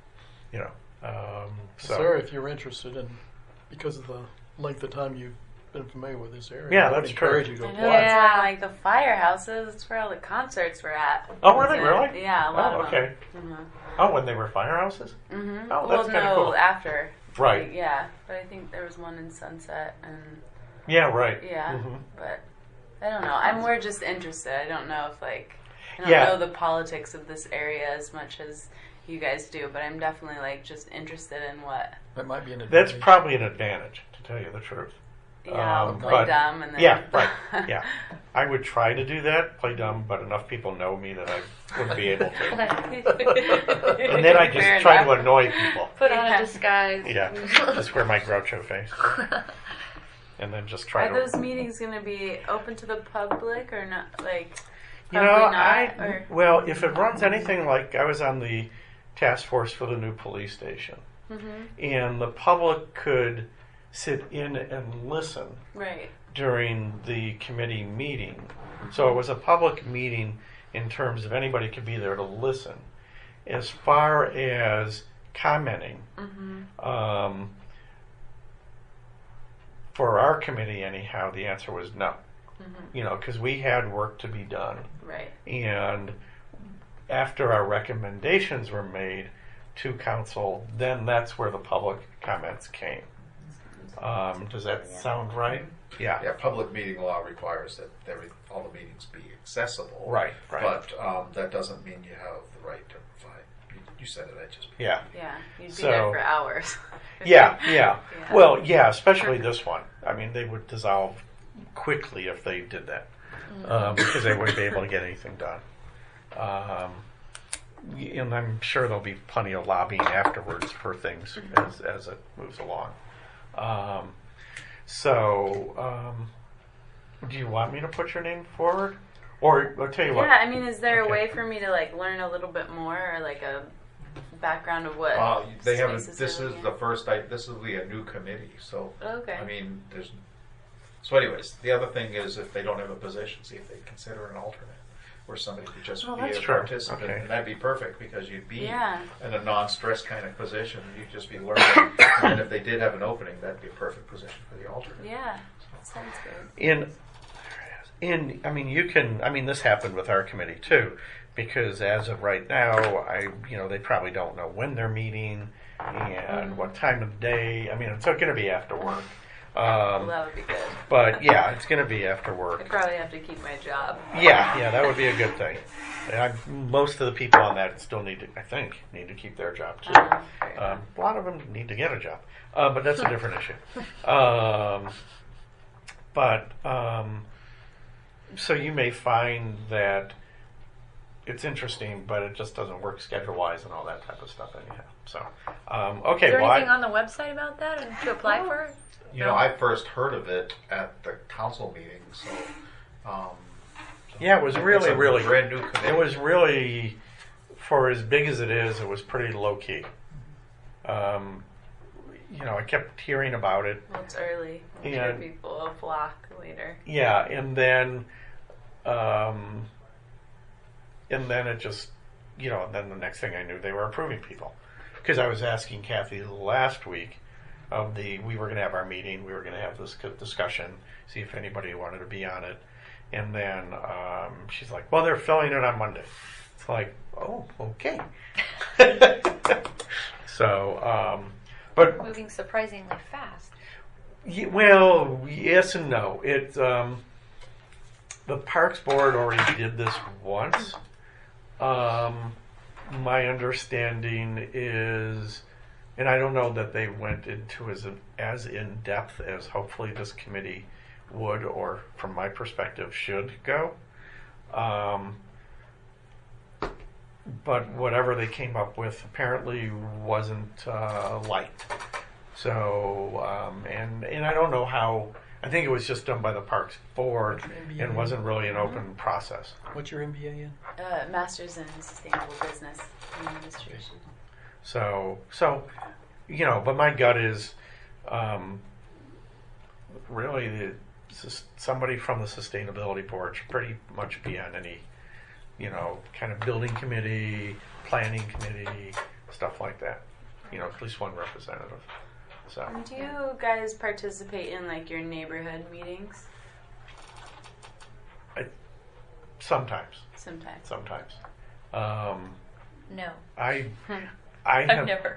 So Sarah, if you're interested, and because of the length of time you been familiar with this area. Yeah, I would that's encourage true. you to I know apply. it's Yeah. not like the firehouses. It's where all the concerts were at. Oh, were they So, really? Yeah, a lot Oh, of okay. them. Oh, when they were firehouses? Mm-hmm. Oh, well, that's kinda no, cool. after. Right. Like, yeah, but I think there was one in Sunset, and Yeah, right. yeah, Mhm. but I don't know. I'm more just interested. I don't know if I don't Yeah. know the politics of this area as much as you guys do, but I'm definitely just interested in what. That might be an That's advantage. probably an advantage, to tell you the truth. Yeah, I'll play but- dumb and then. Yeah, right. Yeah. I would try to do that, play dumb, but enough people know me that I wouldn't be able to. And then I just Fair try to enough. annoy people. Put on Yeah. a disguise. Yeah. Just wear my Groucho face. And then just try Are to. those meetings going to be open to the public or not? You know, Probably not, or- well, if it runs anything like I was on the task force for the new police station, Mm-hmm. and the public could sit in and listen Right. during the committee meeting. So it was a public meeting in terms of anybody could be there to listen. As far as commenting, Mm-hmm. for our committee anyhow, the answer was no. Mm-hmm. You know, because we had work to be done. Right. And after our recommendations were made to council, then that's where the public comments came. Does that sound right? Yeah. Yeah, public meeting law requires that all the meetings be accessible. Right, right. But that doesn't mean you have the right to provide. You said it, I just. Yeah. Yeah. You'd be So- there for hours. Yeah. Yeah. Well, yeah, especially this one. I mean, they would dissolve quickly if they did that, because they wouldn't be able to get anything done. And I'm sure there'll be plenty of lobbying afterwards for things as it moves along. Do you want me to put your name forward? Or I'll tell you what. Yeah, I mean, is there Okay. a way for me to learn a little bit more, or a background of what? They haven't. spaces This they're is looking the first. This will be a new committee, so. Okay. I mean, there's. So, anyways, the other thing is if they don't have a position, see if they consider an alternate, where somebody could just Oh, be that's a true. participant, Okay. and that'd be perfect because you'd be Yeah. in a non-stress kind of position. You'd just be learning, and if they did have an opening, that'd be a perfect position for the alternate. Yeah, that sounds good. I mean, this happened with our committee too, because as of right now, they probably don't know when they're meeting and what time of day. I mean, it's going to be after work. Well, that would be good. But yeah, it's going to be after I'd work. probably have to keep my job. Yeah, that would be a good thing. Most of the people on that still need to keep their job too. Fair enough. A lot of them need to get a job, but that's a different issue. So you may find that it's interesting, but it just doesn't work schedule-wise and all that type of stuff anyhow. So, okay. Is there well, anything on the website about that and to apply for it? You know, I first heard of it at the council meeting, so. Yeah, it was it's really, a really. brand new committee. It was really, for as big as it is, it was pretty low key. I kept hearing about it. Well, it's early. I'm Yeah. sure people will flock later. Yeah, and then it just, and then the next thing I knew, they were approving people. Because I was asking Kathy last week we were going to have our meeting, we were going to have this discussion, see if anybody wanted to be on it. And then she's like, well, they're filling it on Monday. It's like, oh, okay. So, but Moving surprisingly fast. well, yes and no. The Parks Board already did this once. My understanding is, and I don't know that they went into as in depth as hopefully this committee would, or from my perspective should go. But whatever they came up with apparently wasn't liked. So, and I don't know how. I think it was just done by the Parks Board and wasn't really an open process. What's your MBA in? Masters in Sustainable Business Administration. So, but my gut is really somebody from the Sustainability Board should pretty much be on any, kind of building committee, planning committee, stuff like that. At least one representative. So Do you guys participate in like your neighborhood meetings? sometimes. Sometimes. No. I I've have never.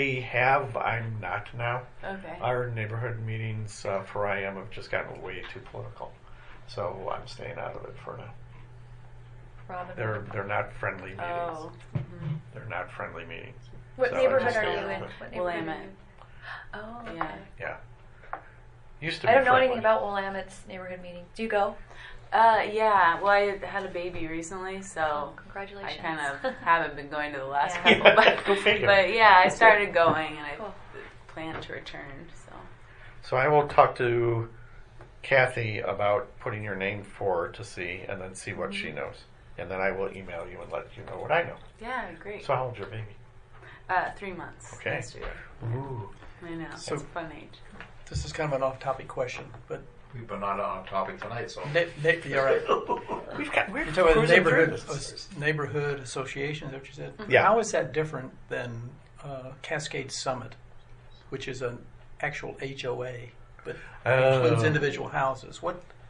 I'm not now. Okay. Our neighborhood meetings for IM have just gotten way too political, so I'm staying out of it for now. Robin. They're not friendly meetings. Oh. They're not friendly meetings. What So I neighborhood just are stay you out in? of it. What neighborhood are Willamette. you? Oh, okay. Yeah. Yeah. Used to be I don't know friendly. anything about Willamette's neighborhood meeting. Do you go? Yeah. Well, I had a baby recently, so Oh, I congratulations. kind of haven't been going to the last Yeah. couple. But, Go figure. but yeah, I started going, and I Cool. plan to return. So. So I will talk to Kathy about putting your name forward to see, and then see what she knows, and then I will email you and let you know what I know. Yeah, great. So how old's your baby? 3 months. Okay. Yesterday. Ooh. I know. So- it's a fun age. This is kind of an off-topic question, but We've been on topic tonight, so. you're right. We're You're talking about cruising neighborhood through this. neighborhood associations. Is that what you said? Yeah. How is that different than Cascade Summit, which is an actual HOA, but includes individual houses?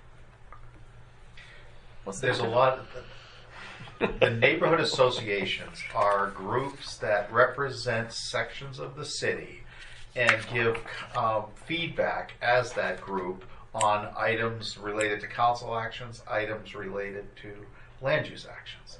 What's the There's a difference? lot. The neighborhood associations are groups that represent sections of the city and give feedback as that group on items related to council actions, items related to land use actions.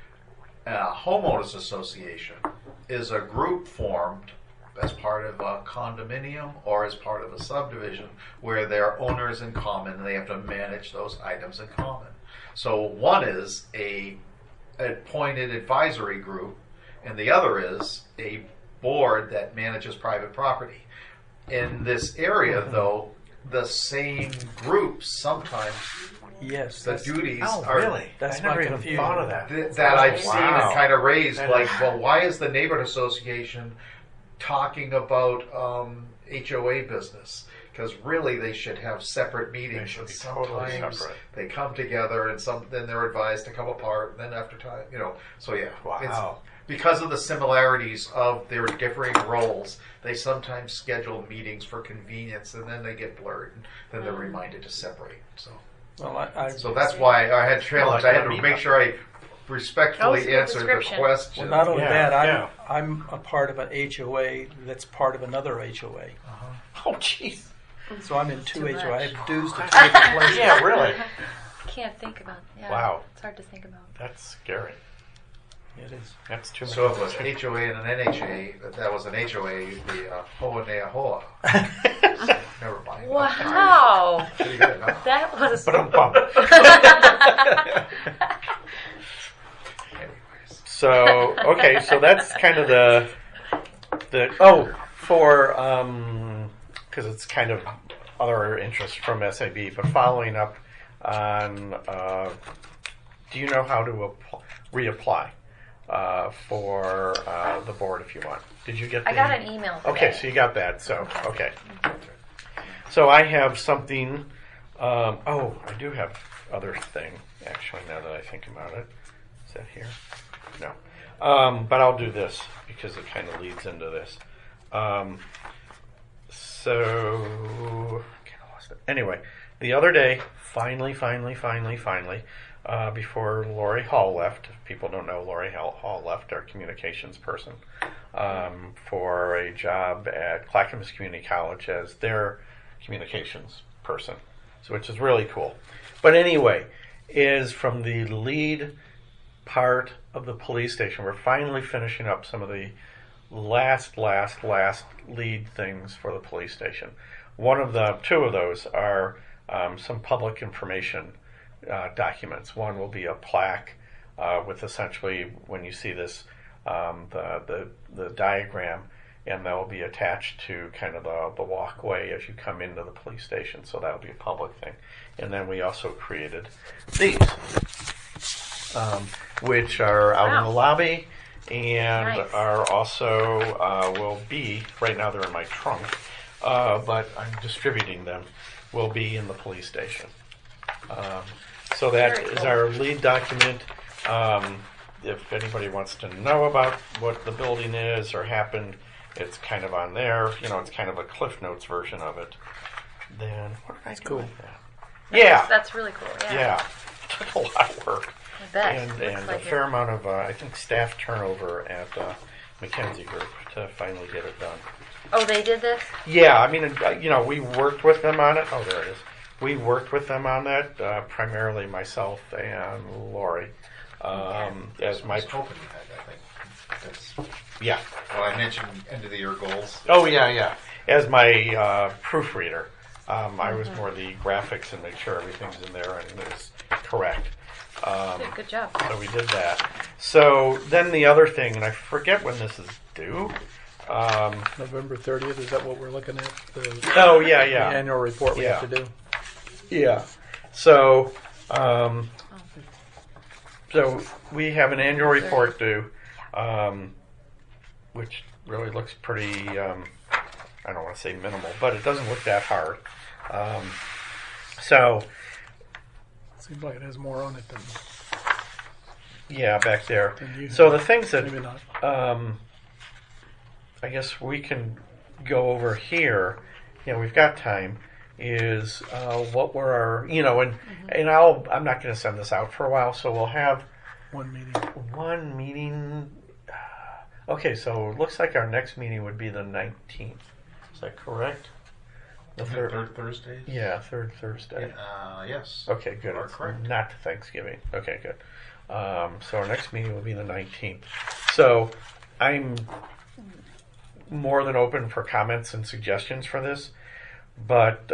A homeowners association is a group formed as part of a condominium or as part of a subdivision where there are owners in common and they have to manage those items in common. So one is a appointed advisory group and the other is a board that manages private property. In this area, though, the same groups sometimes Yes, the that's, duties Oh, are really? that's I never my even confusion. thought of that. that I've seen Wow. and kind of raised, That like, is- well, why is the neighborhood association talking about HOA business? Because really, they should have separate meetings. They should and be totally sometimes separate. they come together, and then they're advised to come apart. And then after time, So yeah, Wow. it's, because of the similarities of their differing roles, they sometimes schedule meetings for convenience, and then they get blurred, and then they're reminded to separate. Well, I So that's why I had challenged. I had to make sure I That was respectfully a good answered the description. question. well, not only Yeah, that, yeah. I'm a part of an HOA that's part of another HOA. Oh, jeez. So I'm in two Too HOA. I much. have dues to two different places. Yeah, really. Can't think about. Yeah. Wow. It's hard to think about. That's scary. It is. That's too much. So if it was HOA and an NHA, if that was an HOA, you'd be a Ho'anea Hoa. Never mind. Wow. Pretty good, huh? That was. Ba-dum-bum. Anyways. So okay, so that's kind of the for because it's kind of other interest from SAB, but following up on do you know how to reapply for the board if you want? Did you get? I got an email. Okay, today. so you got that. So okay. So I have something. I do have other thing actually. Now that I think about it, is that here? No, but I'll do this because it kind of leads into this. So kind of lost it. Anyway, the other day, finally, before Lori Hall left. If people don't know, Lori Hall left, our communications person, for a job at Clackamas Community College as their communications person, so which is really cool. But anyway, is from the lead part of the police station. We're finally finishing up some of the last lead things for the police station. Two of those are some public information documents. One will be a plaque with essentially, when you see this, the diagram, and that will be attached to kind of the walkway as you come into the police station. So that'll be a public thing. And then we also created these, which are out in the lobby and Nice. are also will be, right now they're in my trunk, but I'm distributing them, will be in the police station. So that Very is cool. our lead document. If anybody wants to know about what the building is or happened, It's kind of on there. It's kind of a Cliff Notes version of it. Then what did I do cool. with that? Yeah, That's really cool. Yeah. yeah. Took a lot of work I bet. and Looks like a fair amount of I think staff turnover at McKenzie Group to finally get it done. Oh, they did this? Yeah, I mean, we worked with them on it. Oh, there it is. We worked with them on that, primarily myself and Lori. As my I was hoping you had, I think. That's yeah. what I mentioned, end of the year goals. Oh yeah. As my proofreader, I was more the graphics and make sure everything's in there and is correct. Good job. So we did that. So then the other thing, and I forget when this is due. November 30th, is that what we're looking at? Oh yeah. The annual report we have to do. Yeah. So, so we have an annual report due, which really looks pretty, I don't want to say minimal, but it doesn't look that hard. So, Seems like it has more on it than yeah, back there. you. So the things that Maybe not. I guess we can go over here. We've got time. Is what were our and I'm not going to send this out for a while, so we'll have One meeting. one meeting. Okay, so it looks like our next meeting would be the 19th. Is that correct? The Third Thursday? Yeah, third Thursday. Yes. Okay, good. You are It's correct. not Thanksgiving. Okay, good. So our next meeting will be the 19th. So I'm more than open for comments and suggestions for this. But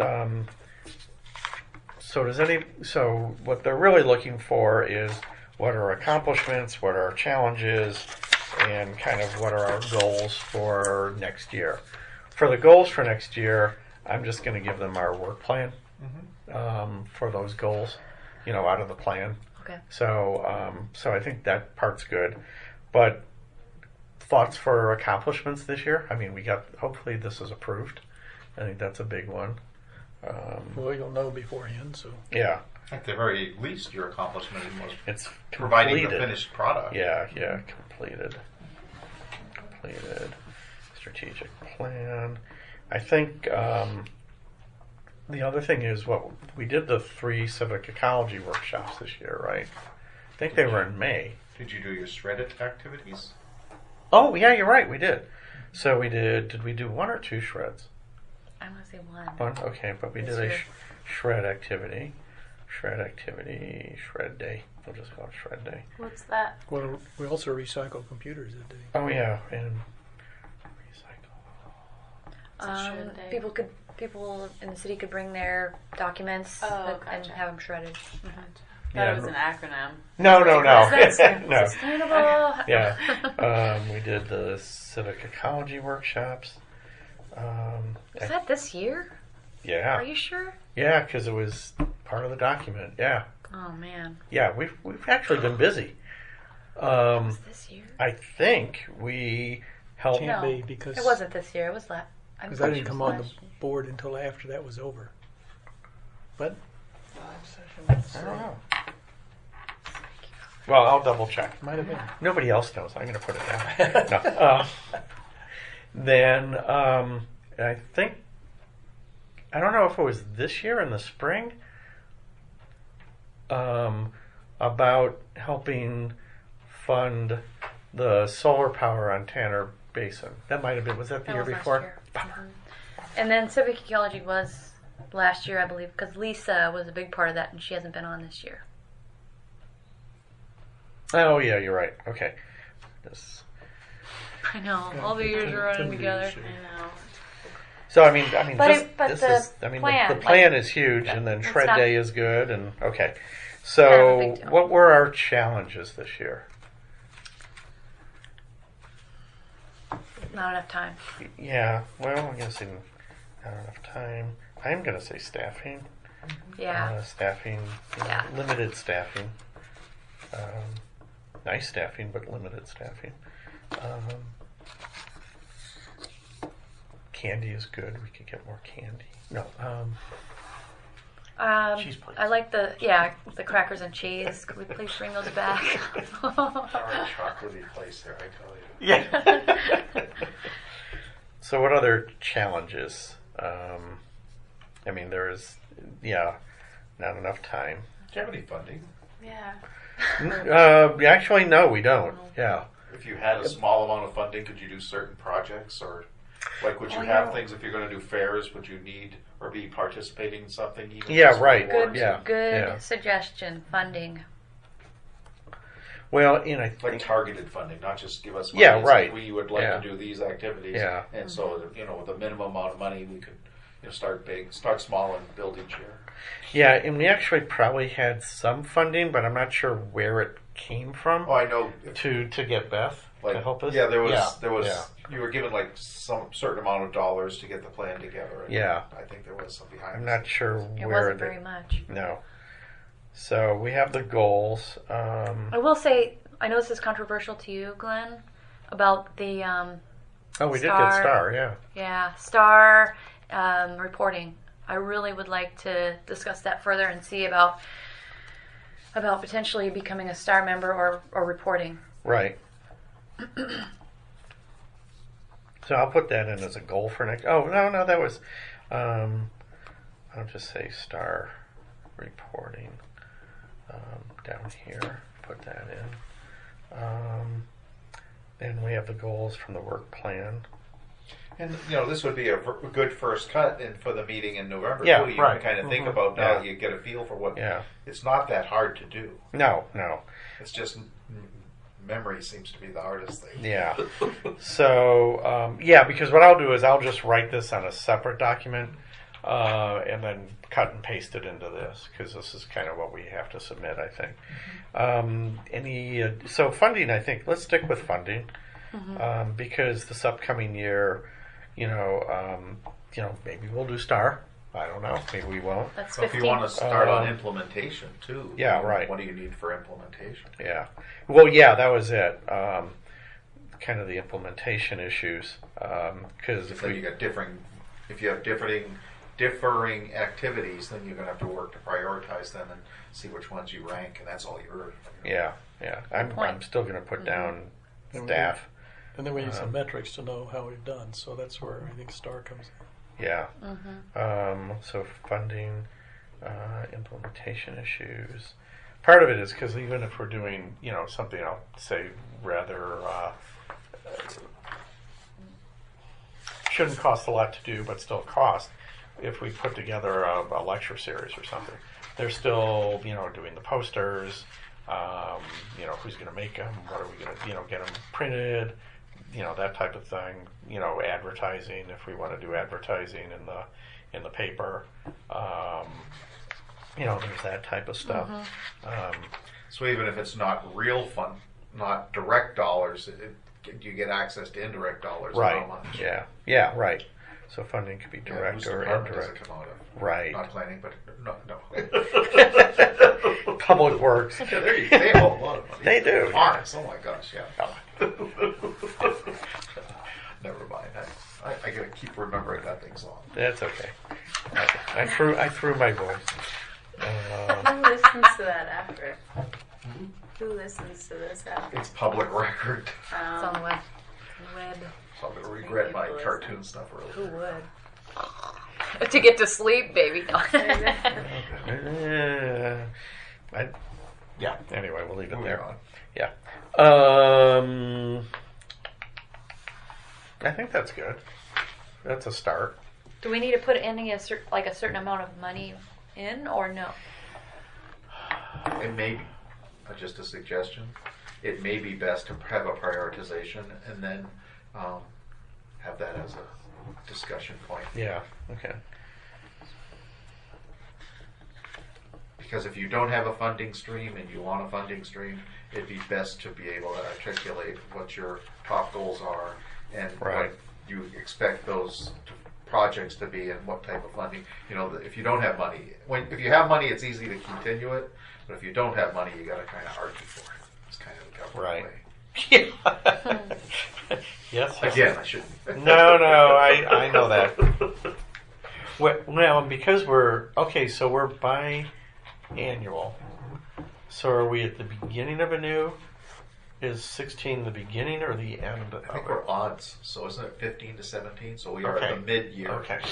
so what they're really looking for is what are our accomplishments, what are our challenges, and kind of what are our goals for next year. For the goals for next year, I'm just going to give them our work plan for those goals, out of the plan. Okay. So I think that part's good. But thoughts for accomplishments this year? I mean, hopefully this is approved. I think that's a big one. Well, you'll know beforehand, so. Yeah, At the very least, your accomplishment was it's providing the completed. finished product. Yeah, completed. Strategic plan. I think the other thing is we did the 3 civic ecology workshops this year, right? I think they were in May. Did you do your shredded activities? Oh, yeah, you're right, we did. So did we do 1 or 2 shreds? I want to say one. 1, okay, but we This did a year. shred activity, shred day. We'll just call it shred day. What's that? Well, we also recycle computers that day. Oh yeah, and recycle. It's a shred day. People in the city could bring their documents Oh, and gotcha. have them shredded. Thought it was an acronym. No. No. Sustainable. Yeah. We did the civic ecology workshops. Was that this year? Yeah. Are you sure? Yeah, because it was part of the document. Yeah. Oh man, Yeah, we've actually been busy. was this year? I think we helped. Can't No, be because It wasn't this year. It was last. because I didn't come on the board until after that was over. But I don't know. Well, I'll double check. might have been. Nobody else knows. I'm going to put it down. No. Then I think I don't know if it was this year in the spring about helping fund the solar power on Tanner Basin. That might have been. Was that the That year was last before? year. And then civic ecology was last year, I believe, because Lisa was a big part of that, and she hasn't been on this year. Oh yeah, you're right. Okay. This. I know. Yeah, All the years are running couldn't be together. this year. I know. So I mean, But this, it- but this the is. I mean, plan, the plan like- is huge, and then It's Shred not- Day is good, and okay. Kind of a So, big deal. what were our challenges this year? Not enough time. Yeah, well, I'm gonna say not enough time. I'm gonna say staffing. Yeah. Staffing. Yeah. Limited staffing. Nice staffing, but limited staffing. Candy is good. We could get more candy. No. Cheese plates. I like the crackers and cheese. Could we please bring those back? Our chocolatey place there, I tell you. Yeah. So what other challenges? I mean, there's, not enough time. Do you have any funding? Yeah. Actually, no, we don't. Yeah. If you had a small amount of funding, could you do certain projects, or like would you Oh, have yeah. things if you're going to do fairs? Would you need or be participating in something? Even Yeah, just for right. awards? Good Yeah. suggestion. Funding. Well, and I Like think, targeted funding, not just give us money. Yeah, It's right. like we would like Yeah. to do these activities. Yeah. And so, with a minimum amount of money, we could start big, start small, and build each year. yeah, and we actually probably had some funding, but I'm not sure where it came from Oh, I know. to get Beth to help us. Yeah, there was. Yeah. You were given like some certain amount of dollars to get the plan together. And Yeah. I think there was some behind. I'm the not scenes. sure It where wasn't very much. No. So we have the goals. I will say, I know this is controversial to you, Glenn, about the Oh, we did Star. get Star, yeah. STAR reporting. I really would like to discuss that further and see about potentially becoming a STAR member or reporting. Right. So I'll put that in as a goal for next. Oh, no, that was. I'll just say Star reporting down here. Put that in. Then we have the goals from the work plan. And this would be a good first cut in for the meeting in November. Yeah, too. You right. can kind of think Mhm. about now Yeah. that you get a feel for what. Yeah. It's not that hard to do. No. It's just memory seems to be the hardest thing. Yeah. So, because what I'll do is I'll just write this on a separate document and then cut and paste it into this because this is kind of what we have to submit, I think. So funding, I think, let's stick with funding because this upcoming year, maybe we'll do STAR. I don't know. Maybe we won't. That's So if 15. you want to start on Um, implementation too, yeah, right. What do you need for implementation? Yeah. Well, yeah, that was it. Kind of the implementation issues. Because if Then you got if you have differing activities, then you're going to have to work to prioritize them and see which ones you rank, and that's all you're. yeah. I'm point. still going to put down staff. And then we use some metrics to know how we've done. So that's where I think STAR comes in. Yeah. So funding, implementation issues. Part of it is because even if we're doing, something I'll say rather shouldn't cost a lot to do, but still cost. If we put together a lecture series or something, they're still, doing the posters. Who's going to make them? What are we going to, get them printed? That type of thing. Advertising if we want to do advertising in the paper. There's that type of stuff. So even if it's not real fund, not direct dollars, you get access to indirect dollars. Right. How much? Yeah. Right. So funding could be Yeah, direct whose or department does it indirect. come out of? Right. Not planning, but no. Public Works. Yeah, there you go. They have a lot of money. They do, Parks. Oh my gosh, yeah. Never mind. I gotta keep remembering that thing's on. That's okay. I threw my voice. Who listens to that after? Who listens to this after? It's public record. It's on the web. So I'm gonna regret my People listen. cartoon stuff Who earlier. would? To get to sleep, baby. Yeah. Anyway, we'll leave it Moving there. on. Yeah. I think that's good. That's a start. Do we need to put in a certain amount of money in, or no? It may be, just a suggestion, it may be best to have a prioritization and then have that as a discussion point. Yeah. Okay. Because if you don't have a funding stream and you want a funding stream, it'd be best to be able to articulate what your top goals are and Right. what you expect those projects to be and what type of funding. If you don't have money, if you have money, it's easy to continue it. But if you don't have money, you got to kind of argue for it. It's kind of the government Right. way. Yes. Again, I shouldn't. No, I know that. Well, because so we're biannual. So are we at the beginning of a new is 16 the beginning or the end? I think we're odds, so isn't it 15 to 17? So we are Okay. at the mid-year.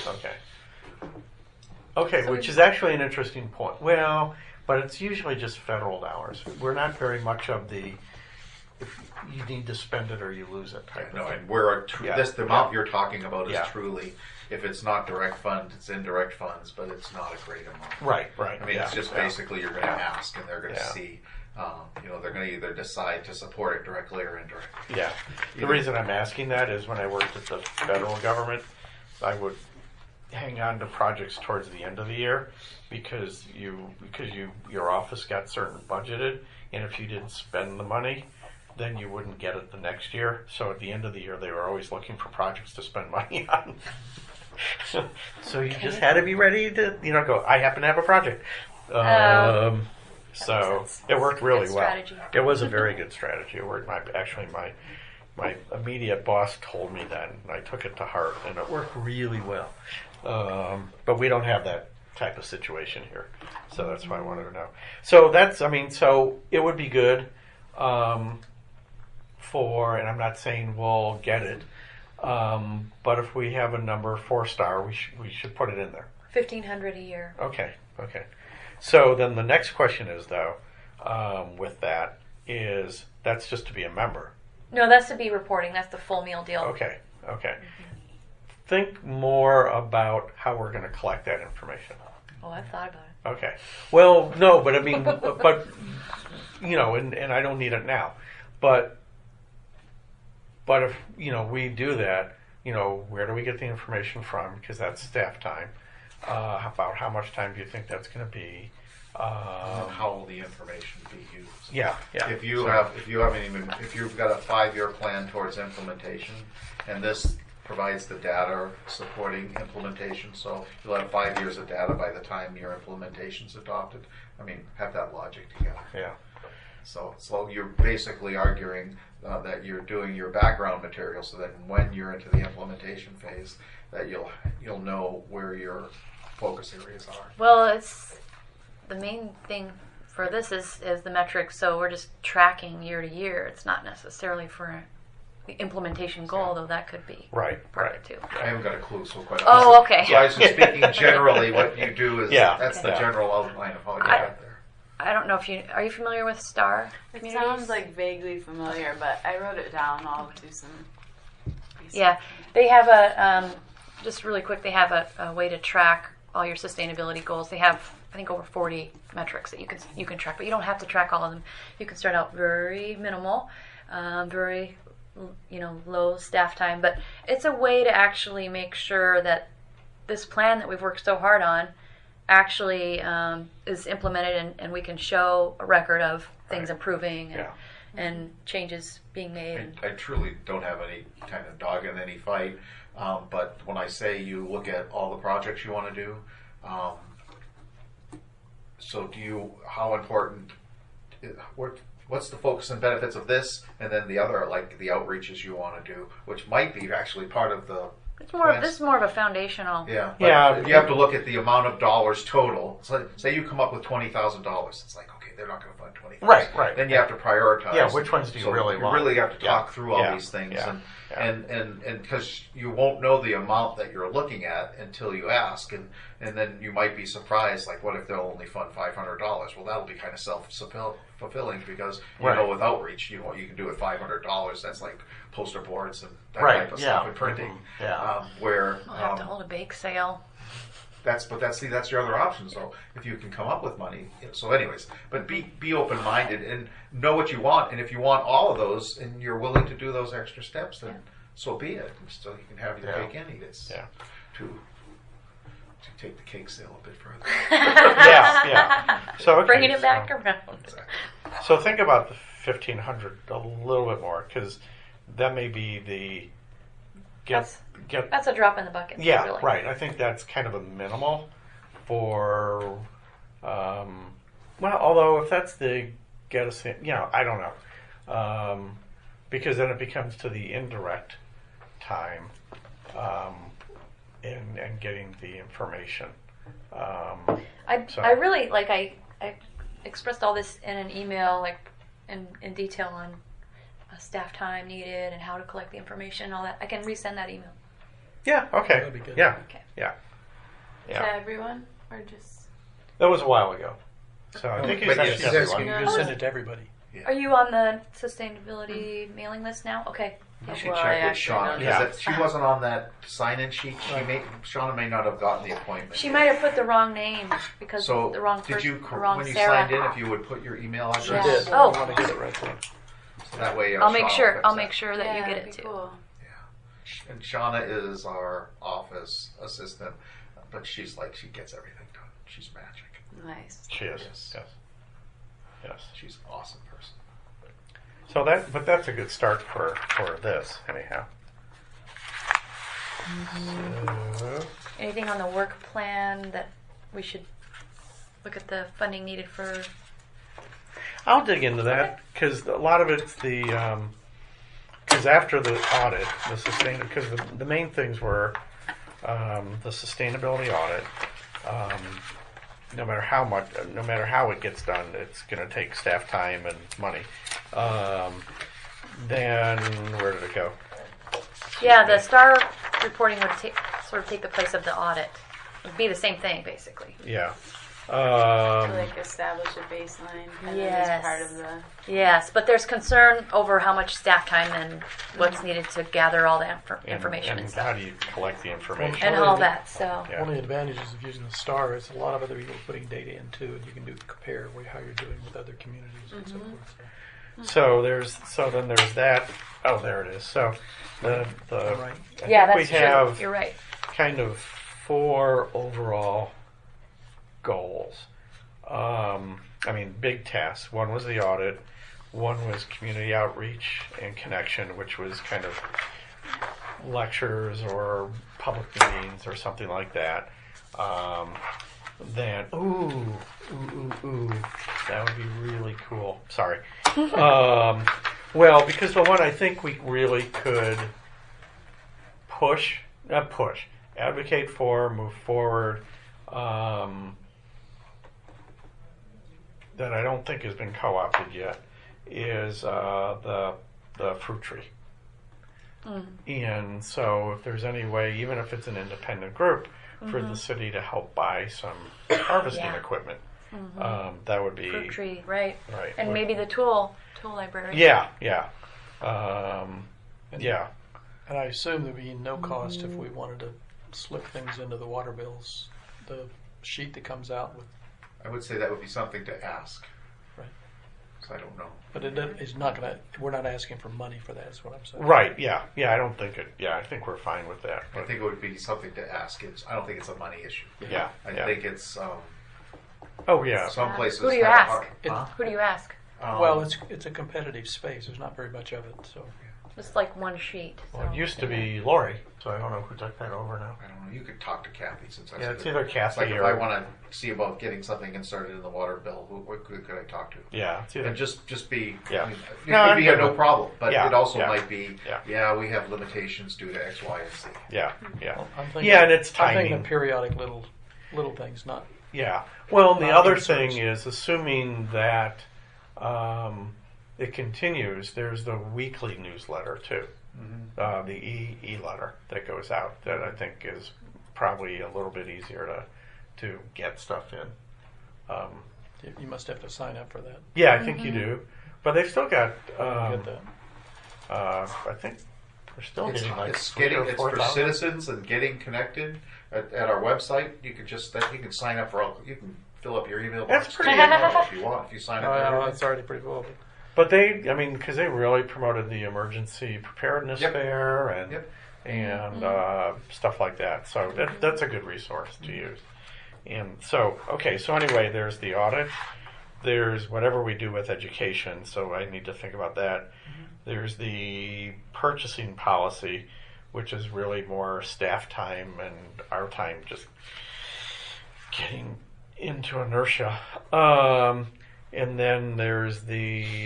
Okay, which is actually an interesting point. Well, but it's usually just federal dollars. We're not very much of the, if you need to spend it or you lose it type No, of thing. and we're Yeah. the amount you're talking about is Yeah. truly, if it's not direct funds, it's indirect funds, but it's not a great amount. Right. I mean, it's just basically you're going to Yeah. ask, and they're going to Yeah. see. They're going to either decide to support it directly or indirectly. Yeah. The reason I'm asking that is when I worked at the federal government, I would hang on to projects towards the end of the year because your office got certain budgeted, and if you didn't spend the money, then you wouldn't get it the next year. So at the end of the year, they were always looking for projects to spend money on. So you just had to be ready to, go, I happen to have a project. So makes sense. it worked really Good well. strategy. It was a very good strategy. It worked. My immediate boss told me that, and I took it to heart, and it worked really well. But we don't have that type of situation here, so that's why I wanted to know. So so it would be good for, and I'm not saying we'll get it, but if we have a number 4-star, we should put it in there. 1,500 a year. Okay. So then the next question is, though, with that, is that's just to be a member. No, that's to be reporting. That's the full meal deal. Okay. Think more about how we're going to collect that information. Oh, I've thought about it. Okay. Well, no, but I mean, and I don't need it now. But if, we do that, where do we get the information from? Because that's staff time. About how much time do you think that's going to be? And how will the information be used? Yeah. If you've got a 5-year plan towards implementation, and this provides the data supporting implementation, so you'll have 5 years of data by the time your implementation's adopted. I mean, have that logic together. Yeah. So you're basically arguing that you're doing your background material so that when you're into the implementation phase, that you'll know where your focus areas are. Well, it's the main thing for this is the metrics. So we're just tracking year to year. It's not necessarily for the implementation goal, though that could be Right. part of it too. I haven't got a clue, so quite Oh, honestly. okay. So I was just speaking generally. What you do is that's the Yeah. general outline of how you get there. I don't know if are you familiar with STAR? It Communities? sounds like vaguely familiar, but I wrote it down. I'll do some research. Yeah, they have just really quick, they have a way to track all your sustainability goals. They have, I think, over 40 metrics that you can track, but you don't have to track all of them. You can start out very minimal, very low staff time, but it's a way to actually make sure that this plan that we've worked so hard on actually is implemented, and we can show a record of things improving and changes being made. I truly don't have any kind of dog in any fight, but when I say you look at all the projects you want to do, how important, what's the focus and benefits of this, and then the other, like the outreaches you want to do, which might be actually part of the This is more of a foundational. Yeah, Yeah. but you have to look at the amount of dollars total. So say you come up with $20,000. It's like, okay, they're not going to fund 20,000. Right. Then you have to prioritize. Yeah, which ones do you really want? You really have to talk through all Yeah. these things, Yeah. and because you won't know the amount that you're looking at until you ask, and then you might be surprised. Like, what if they'll only fund $500? Well, that'll be kind of self-fulfilling because with outreach, you can do it $500. That's like poster boards and that type of stuff and printing. Mm-hmm. Yeah. Where We'll have to hold a bake sale. that's your other option. So if you can come up with money, so anyways, but be open minded and know what you want. And if you want all of those and you're willing to do those extra steps, then so be it. So you can have your cake and eat it. To take the cake sale a bit further. Yeah. So okay, Bringing it back around. So think about the 1,500 a little bit more, because that may be the get. That's a drop in the bucket. Yeah, really. right. I think that's kind of a minimal for. Although if that's the get us in, I don't know, because then it becomes to the indirect time, and getting the information. I really I expressed all this in an email, in detail on staff time needed and how to collect the information and all that. I can resend that email. Yeah. Okay. That'd be good. Yeah. Okay. Yeah. To Yeah. everyone or just? That was a while ago. So I think But he's yes, yes, yes, everyone. You just send it to everybody. Are you on the sustainability mailing list now? Okay. You should Well, I check with actually Shauna don't because know. she wasn't on that sign-in sheet. Right. Shauna may not have gotten the appointment. She might have put the wrong name because So the wrong did person, you the wrong when you Sarah. signed in, if you would put your email address? She Yeah. did. Oh. I want to get it right there. So that way, I'll make Shauna sure. will I'll fix make that. sure that you Yeah, get that'd it be too. Cool. And Shauna is our office assistant, but she gets everything done. She's magic. Nice. She is. Yes. Yes. Yes. She's an awesome person. So but that's a good start for this anyhow. So, Anything on the work plan that we should look at the funding needed for? I'll dig into that because a lot of it's the because after the audit, because the main things were the sustainability audit. No matter how it gets done, it's going to take staff time and money. Then where did it go? Yeah, the STAR reporting would sort of take the place of the audit. It would be the same thing, basically. Yeah. To like establish a baseline kind Yes. of as part of the. Yes, but there's concern over how much staff time and what's needed to gather all the information and how stuff. do you collect the information? And all that, so. Yeah. One of the advantages of using the STAR is a lot of other people putting data into it. You can compare how you're doing with other communities and so forth. So. Then there's that. Oh, there it is. So the Right. I Yeah, think that's we true. have You're right. kind of 4 overall goals. Big tasks. One was the audit. One was community outreach and connection, which was kind of lectures or public meetings or something like that. Then, that would be really cool. Sorry. Well, because the one I think we really could advocate for, move forward, that I don't think has been co-opted yet, is the fruit tree. And so if there's any way, even if it's an independent group, for the city to help buy some harvesting Yeah. equipment, that would be Fruit tree, right. right. And maybe the tool library. Yeah. And I assume there'd be no cost if we wanted to slip things into the water bills. The sheet that comes out with, I would say that would be something to ask. Right. So I don't know. but it's not gonna. We're not asking for money for that. Is what I'm saying. Right. Yeah. I don't think it. Yeah. I think we're fine with that. I think it would be something to ask. I don't think it's a money issue. Yeah. I yeah. think it's Oh yeah. some places. Who do you have a ask? hard- Huh? Who do you ask? Well, it's a competitive space. There's not very much of it, so. Just like one sheet. Well, it so. used to be Lori, so I don't know who took that over now. I don't know. You could talk to Kathy since Yeah, it's the- either Kathy Like if or I want to see about getting something inserted in the water bill, what could I talk to? yeah, it's either And just be. Yeah. I mean, it No, would I'm be good no with- problem, but Yeah, it also yeah, might be. yeah. We have limitations due to X, Y, and Z. yeah. I'm thinking, Yeah, and it's I'm thinking timing. of periodic little things, not. Yeah. Well, and the Not other inserts. thing is, assuming that it continues, there's the weekly newsletter too, the e-letter that goes out that I think is probably a little bit easier to get stuff in. You must have to sign up for that. Yeah, I think you do, but they've still got. Get that. I think they're still It's, getting like it's 3,000 or getting it's for 4,000. citizens and getting connected at our website. You can sign up for you can fill up your email box That's pretty if you want. If you sign up, Oh, for yeah, everything. that's already pretty cool. But because they really promoted the emergency preparedness Yep. fair and Yep. stuff like that. So that's a good resource to use. And so anyway, there's the audit. There's whatever we do with education. So I need to think about that. There's the purchasing policy, which is really more staff time and our time just getting into inertia. And then there's the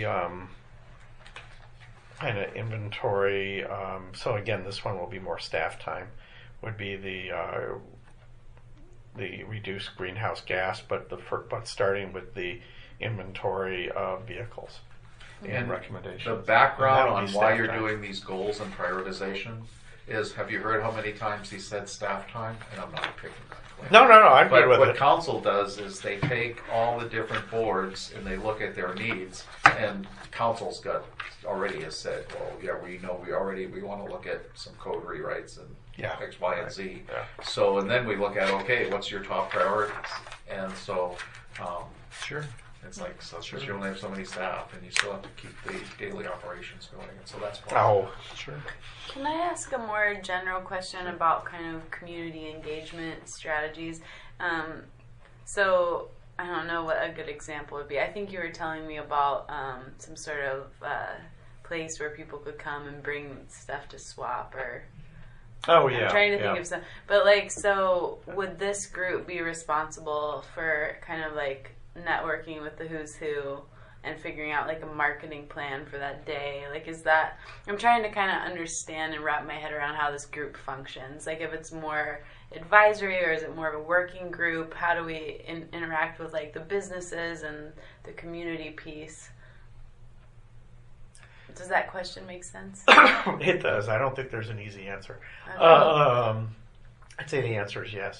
kind of inventory. So again, this one will be more staff time. Would be the reduced greenhouse gas, but starting with the inventory of vehicles. and The recommendations. background And that on would be why staff you're time. doing these goals and prioritization is, have you heard how many times he said staff time? And I'm not picking that. No, I'm But good with what it. council does is they take all the different boards and they look at their needs, and council's got already has said, well, yeah, we know we want to look at some code rewrites and Yeah. X, Y, and Right. Z. Yeah. So, and then we look at, okay, what's your top priorities? And so, Sure. it's like, so you only have so many staff, and you still have to keep the daily operations going, and so that's why. Oh, sure. Can I ask a more general question about kind of community engagement strategies? So I don't know what a good example would be. I think you were telling me about some sort of place where people could come and bring stuff to swap, or Oh, yeah. I'm trying to yeah. think of some. But like, so would this group be responsible for kind of like networking with the who's who and figuring out like a marketing plan for that day? Like, is that, I'm trying to kind of understand and wrap my head around how this group functions. Like, if it's more advisory or is it more of a working group? How do we interact with like the businesses and the community piece? Does that question make sense? It does. I don't think there's an easy answer. Okay. I'd say the answer is yes.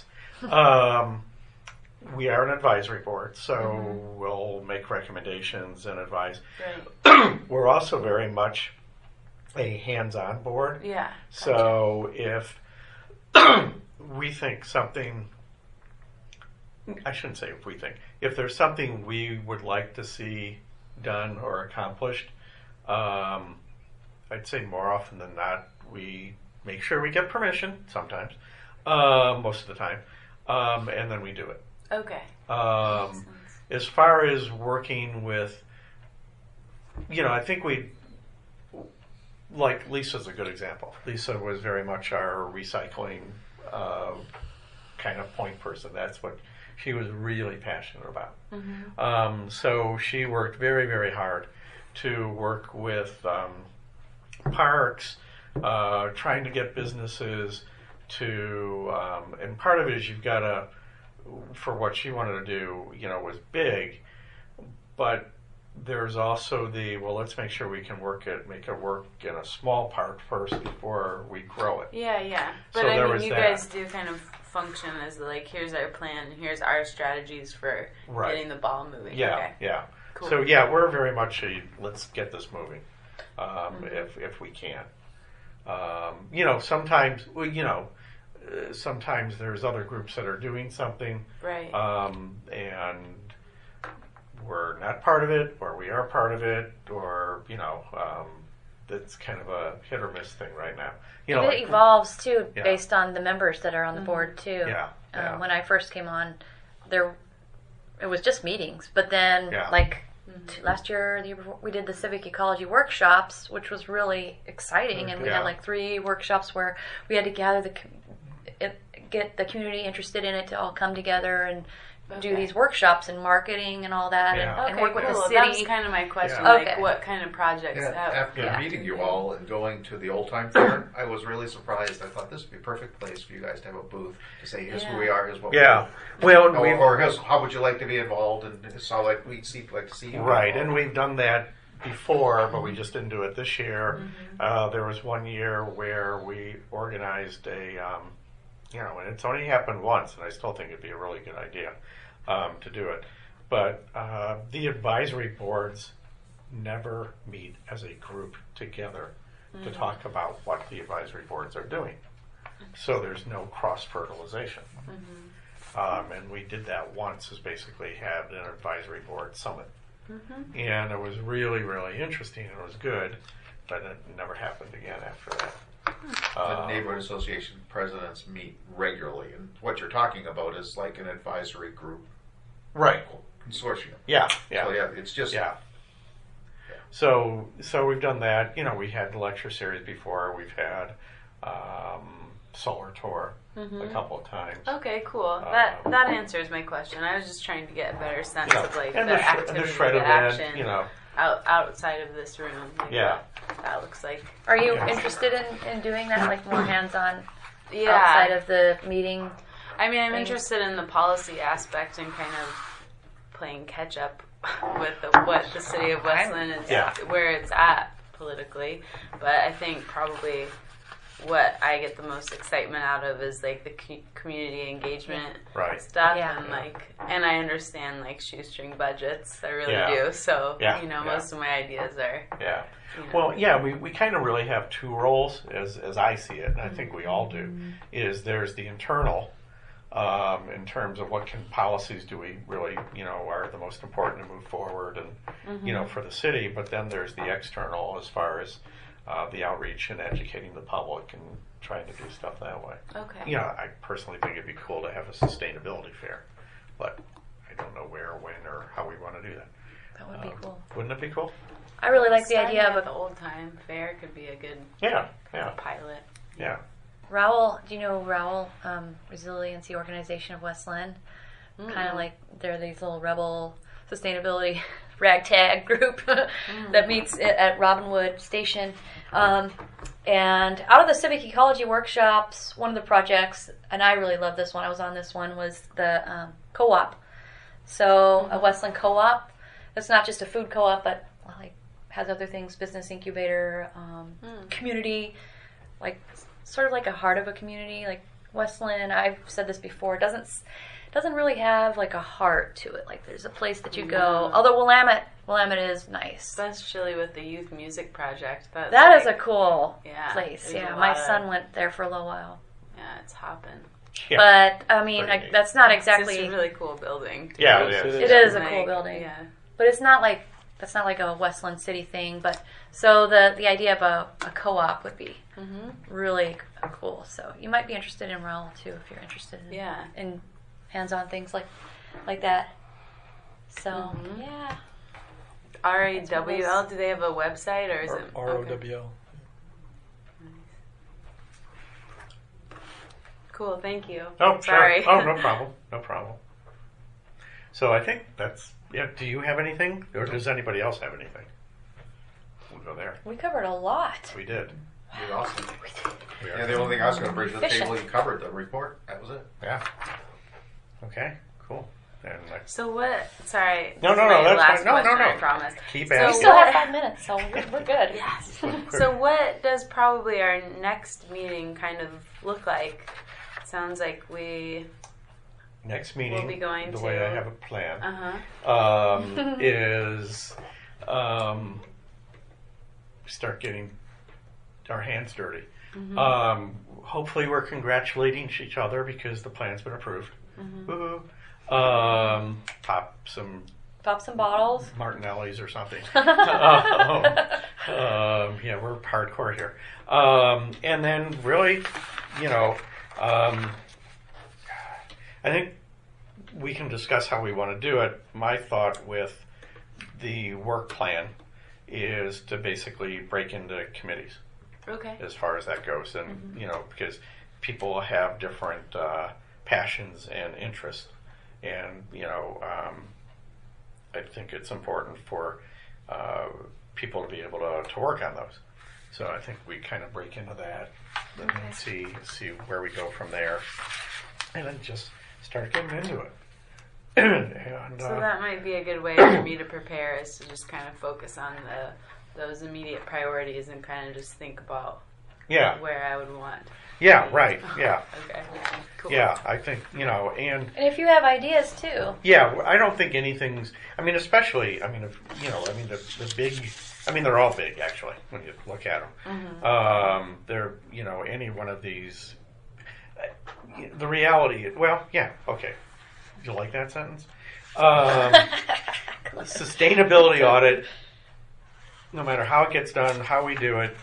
We are an advisory board, so we'll make recommendations and advise. Right. We're also very much a hands-on board. Yeah. So if we think something, I shouldn't say if we think, if there's something we would like to see done or accomplished, I'd say more often than not, we make sure we get permission sometimes, most of the time, and then we do it. Okay. Makes sense. As far as working with, I think like Lisa's a good example. Lisa was very much our recycling kind of point person. That's what she was really passionate about. Mm-hmm. So she worked very, very hard to work with parks, trying to get businesses to, and part of it is you've got to, for what she wanted to do, was big, but there's also let's make sure we can make it work in a small part first before we grow it. Yeah. But So I there mean, was you that. guys do kind of function as like, here's our plan, here's our strategies for Right. getting the ball moving. Yeah, Okay. yeah. Cool. So yeah, we're very much let's get this moving, if we can. Sometimes sometimes there's other groups that are doing something, Right. and we're not part of it, or we are part of it, or that's kind of a hit or miss thing right now. It evolves too, Yeah. based on the members that are on the board too. Yeah, yeah. When I first came on, it was just meetings, but then Yeah. last year, the year before, we did the civic ecology workshops, which was really exciting, and we Yeah. had like 3 workshops where we had to gather get the community interested in it to all come together and do Okay. these workshops and marketing and all that, Yeah. and work with cool. the That city. was kind of my question. Yeah. Like, Okay. what kind of projects? Yeah, after Yeah. meeting you all and going to the old time fair, I was really surprised. I thought this would be a perfect place for you guys to have a booth to say, here's who we are, here's what Yeah. we Well, do. we've Or here's how would you like to be involved, and it's how like we'd like to see you right, involved. and we've done that before, but we just didn't do it this year. There was one year where we organized and it's only happened once, and I still think it'd be a really good idea to do it. But the advisory boards never meet as a group together to talk about what the advisory boards are doing. So there's no cross-fertilization. And we did that once, is basically had an advisory board summit. And it was really, really interesting, and it was good, but it never happened again after that. The neighborhood association presidents meet regularly, and what you're talking about is like an advisory group Right. consortium. Yeah, So yeah. yeah, it's just Yeah. So we've done that. We had the lecture series before. We've had solar tour a couple of times. Okay, cool. That answers my question. I was just trying to get a better sense Yeah. of like And the the activity, shred the event, action outside of this room. Like Yeah. what that looks like. Are you Yeah. interested in doing that, like more hands-on Yeah. outside of the meeting? I mean, I'm things? interested in the policy aspect and kind of playing catch up with what the city of Westland is, Yeah. where it's at politically. But I think probably what I get the most excitement out of is like the community engagement Right. stuff, Yeah. and I understand like shoestring budgets. I really Yeah. do. So Yeah. most of my ideas are. Yeah. You know. Well, yeah, we kind of really have two roles, as I see it, and I think we all do. Is there's the internal, in terms of what policies do we really, are the most important to move forward, and for the city. But then there's the external, as far as the outreach and educating the public and trying to do stuff that way. Okay. I personally think it'd be cool to have a sustainability fair, but I don't know where, when, or how we want to do that. That would be cool. Wouldn't it be cool? I really like the Starting idea of at a the old time fair could be a good Yeah. pilot. Rowell. Do you know Rowell Resiliency Organization of Westland? Kind of like they're these little rebel sustainability ragtag group that meets at Robinwood Station. And out of the civic ecology workshops, one of the projects, and I really love this one, I was on this one, was the co-op. So a Westland co-op. It's not just a food co-op, but like has other things, business incubator, community, like sort of like a heart of a community. Like Westland, I've said this before, doesn't really have like a heart to it. Like there's a place that you go. Although Willamette is nice. Especially with the youth music project. That is a cool Yeah, place. there's Yeah, a my lot of- son went there for a little while. Yeah, it's hopping. Yeah. But I mean, Pretty neat. that's not It's exactly. a really cool building. Yeah, Yes, it is. It is a Like, cool building. Yeah. But it's not like that's not like a Westland City thing. But so the idea of a co-op would be really cool. So you might be interested in Rowell too if you're interested in Yeah. in hands-on things like that. So yeah, RAWL, do they have a website or is it ROWL. Cool, thank you. Oh, sorry. sure. Oh, no problem. No problem. So I think that's, do you have anything? Or does anybody else have anything? We'll go there. we covered a lot. We did. You're awesome. We Yeah, are. the only thing I was going to bring to the Efficient. table, you covered the report. That was it. Yeah. Okay, cool. And So what? Sorry. No, this no, is no, my that's last fine. No, no, question, no. I promise. keep So We asking. still have 5 minutes, so we're good. Yes. So what does probably our next meeting kind of look like? Sounds like we. Next meeting, We'll be going the to- way I have a plan, Uh-huh. is start getting our hands dirty. Hopefully we're congratulating each other because the plan's been approved. Woo-hoo. Pop some Pop some bottles. Martinelli's or something. Yeah, we're hardcore here. And then really, I think we can discuss how we want to do it. My thought with the work plan is to basically break into committees Okay. as far as that goes. And, because people have different passions and interests. And, I think it's important for people to be able to work on those. So I think we kind of break into that and then see where we go from there. And then just start getting into it. And, So that might be a good way for me to prepare is to just kind of focus on those immediate priorities and kind of just think about yeah, where I would want. yeah, right, yeah. Okay. Cool. Yeah, I think, and And if you have ideas too. yeah, I don't think anything's, especially, the big, they're all big actually when you look at them. They're, any one of these, the reality, well, yeah, okay. You like that sentence? Sustainability audit, no matter how it gets done, how we do it,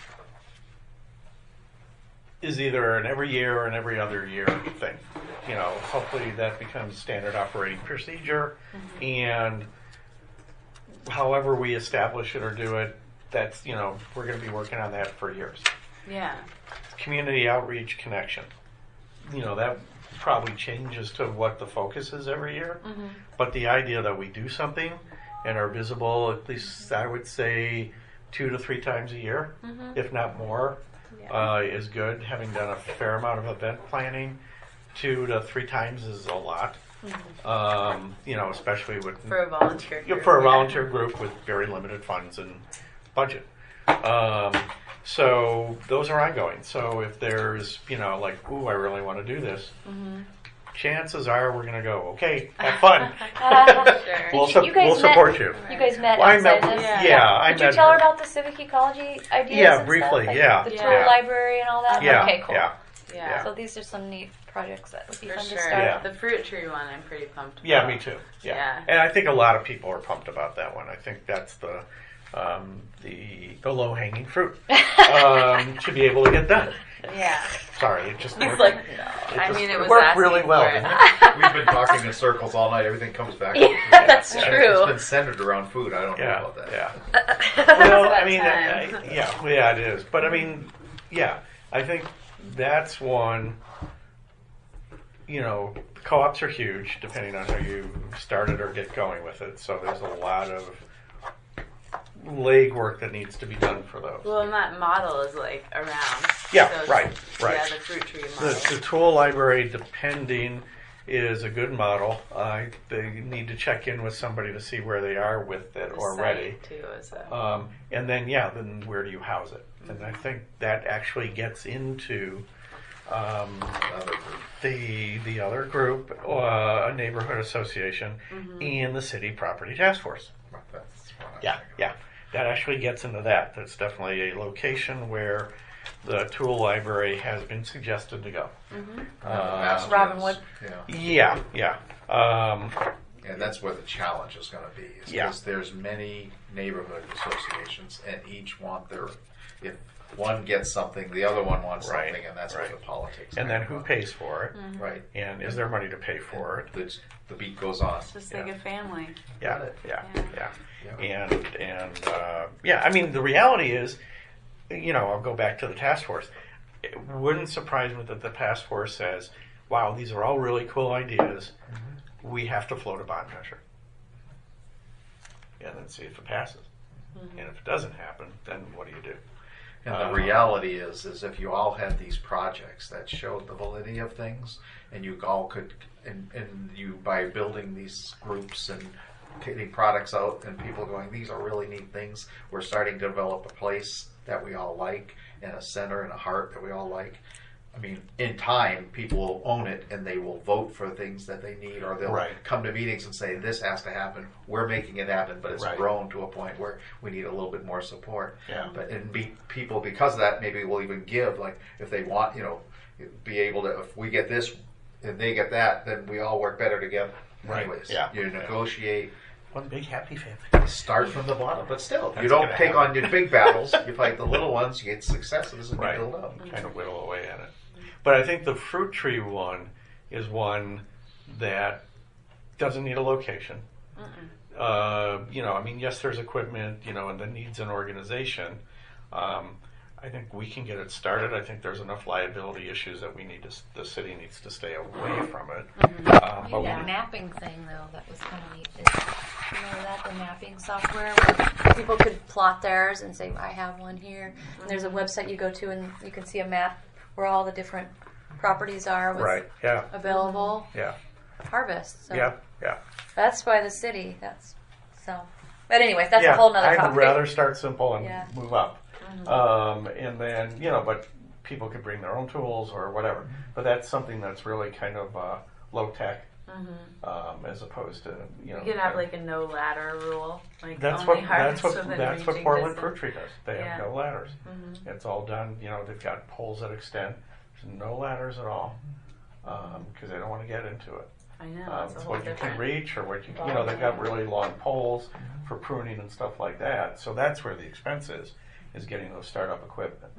is either an every year or an every other year thing. Hopefully that becomes standard operating procedure, and however we establish it or do it, that's, we're going to be working on that for years. Yeah. Community outreach connection. That probably changes to what the focus is every year. But the idea that we do something and are visible, at least I would say 2 to 3 times a year, if not more, is good. Having done a fair amount of event planning, 2 to 3 times is a lot. Especially with For a volunteer group. for a volunteer group with very limited funds and budget. So those are ongoing. So if there's, I really want to do this, chances are we're going to go, okay, have fun. Sure. We'll You guys we'll support met- you. You guys met Well, I outside met, this? I Did you met tell her about the civic ecology ideas? Yeah, and briefly, stuff? Like yeah. The Yeah. tool library and all that? Yeah, Okay, cool. yeah. Yeah. So these are some neat projects that would be For fun to sure. start. Yeah. The fruit tree one, I'm pretty pumped about. Yeah, me too. Yeah. Yeah. And I think a lot of people are pumped about that one. I think that's the low hanging fruit to be able to get done. Yeah. Sorry, it just He's worked. like, It I just- mean, it it was worked asking really well, for it. didn't We've been talking in circles all night. Everything comes back. Yeah, that's Yeah. true. It's been centered around food. I don't know Yeah, about that. yeah. Well, I about mean, time. yeah, it is. But I mean, yeah, I think that's one. Co-ops are huge, depending on how you start it or get going with it. So there's a lot of legwork that needs to be done for those. Well, and that model is like around. Yeah, So it's- right. Yeah, the fruit tree model. The tool library, depending, is a good model. They need to check in with somebody to see where they are with it The already. site, too, is a, And then, then where do you house it? And I think that actually gets into Another group. the other group, a neighborhood association, and the city property task force. That's what I'm Yeah, thinking. yeah. That actually gets into that. That's definitely a location where the tool library has been suggested to go. Bastards. Robin Wood. Yeah. Yeah. And that's where the challenge is going to be. Is Yeah. because there's many neighborhood associations, and each want their. If one gets something, the other one wants Right, something, and that's where right. the politics. And then come who up. pays for it? Right. And is there money to pay for it? The beat goes on. it's just like a family. Yeah, Got it. yeah, Yeah. yeah. And I mean, the reality is, I'll go back to the task force. It wouldn't surprise me that the task force says, wow, these are all really cool ideas. We have to float a bond measure. And then see if it passes. And if it doesn't happen, then what do you do? And the reality is if you all had these projects that showed the validity of things, and you all could, and you by building these groups and getting products out, and people going, these are really neat things. We're starting to develop a place that we all like, and a center and a heart that we all like. I mean, in time, people will own it, and they will vote for things that they need, or they'll Right. come to meetings and say, this has to happen. We're making it happen, but it's Right. grown to a point where we need a little bit more support. Yeah. But people, because of that, maybe will even give, like, if they want, be able to, if we get this and they get that, then we all work better together. Right. Anyways, Yeah. you negotiate, One big happy family. start from the bottom, but still, That's you don't gonna take happen. on your big battles. You fight the little ones. You get success. It doesn't Right. build up. Kind of whittle away at it. But I think the fruit tree one is one that doesn't need a location. Yes, there's equipment, and the needs an organization. I think we can get it started. I think there's enough liability issues that the city needs to stay away from it. But we, That mapping thing, though, that was kind of neat. Remember that, the mapping software where people could plot theirs and say, I have one here. And there's a website you go to and you can see a map where all the different properties are with right? Yeah, available yeah, harvest. So yeah. that's why the city. But anyways, that's Yeah, a whole nother I'd topic. rather start simple and Yeah. move up. And then, but people could bring their own tools or whatever. But that's something that's really kind of low tech, as opposed to, You could have like a no ladder rule. Like That's only what harvest that's what within that's what reaching Portland distance. Fruit Tree does. They have Yeah. no ladders. It's all done. They've got poles that extend. There's no ladders at all because they don't want to get into it. I know. It's a It's whole what you different. can reach, or what they've got really long poles for pruning and stuff like that. So that's where the expense is getting those startup equipment.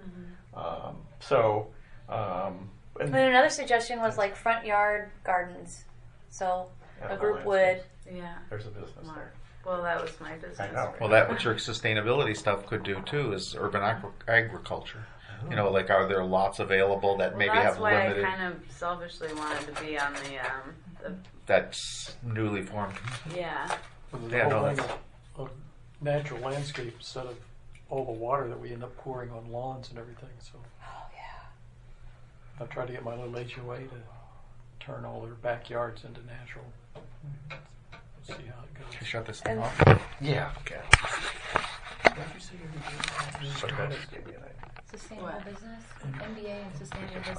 And then another suggestion was like front yard gardens. So a group would. Yeah. There's a business there. Well, that was my business. I know. Well, that what your sustainability stuff could do too is urban agriculture. Like are there lots available that Well, maybe that's have why limited? I kind of selfishly wanted to be on the That's newly formed. yeah. The Yeah, whole no, thing that's- of natural landscape instead of all the water that we end up pouring on lawns and everything. So Oh yeah. I try to get my little HOA to turn all their backyards into natural. Let's see how it goes. Shut this thing And- off. Yeah. Okay. What did you say you were doing? So that's- Sustainable What? business, MBA and sustainable business.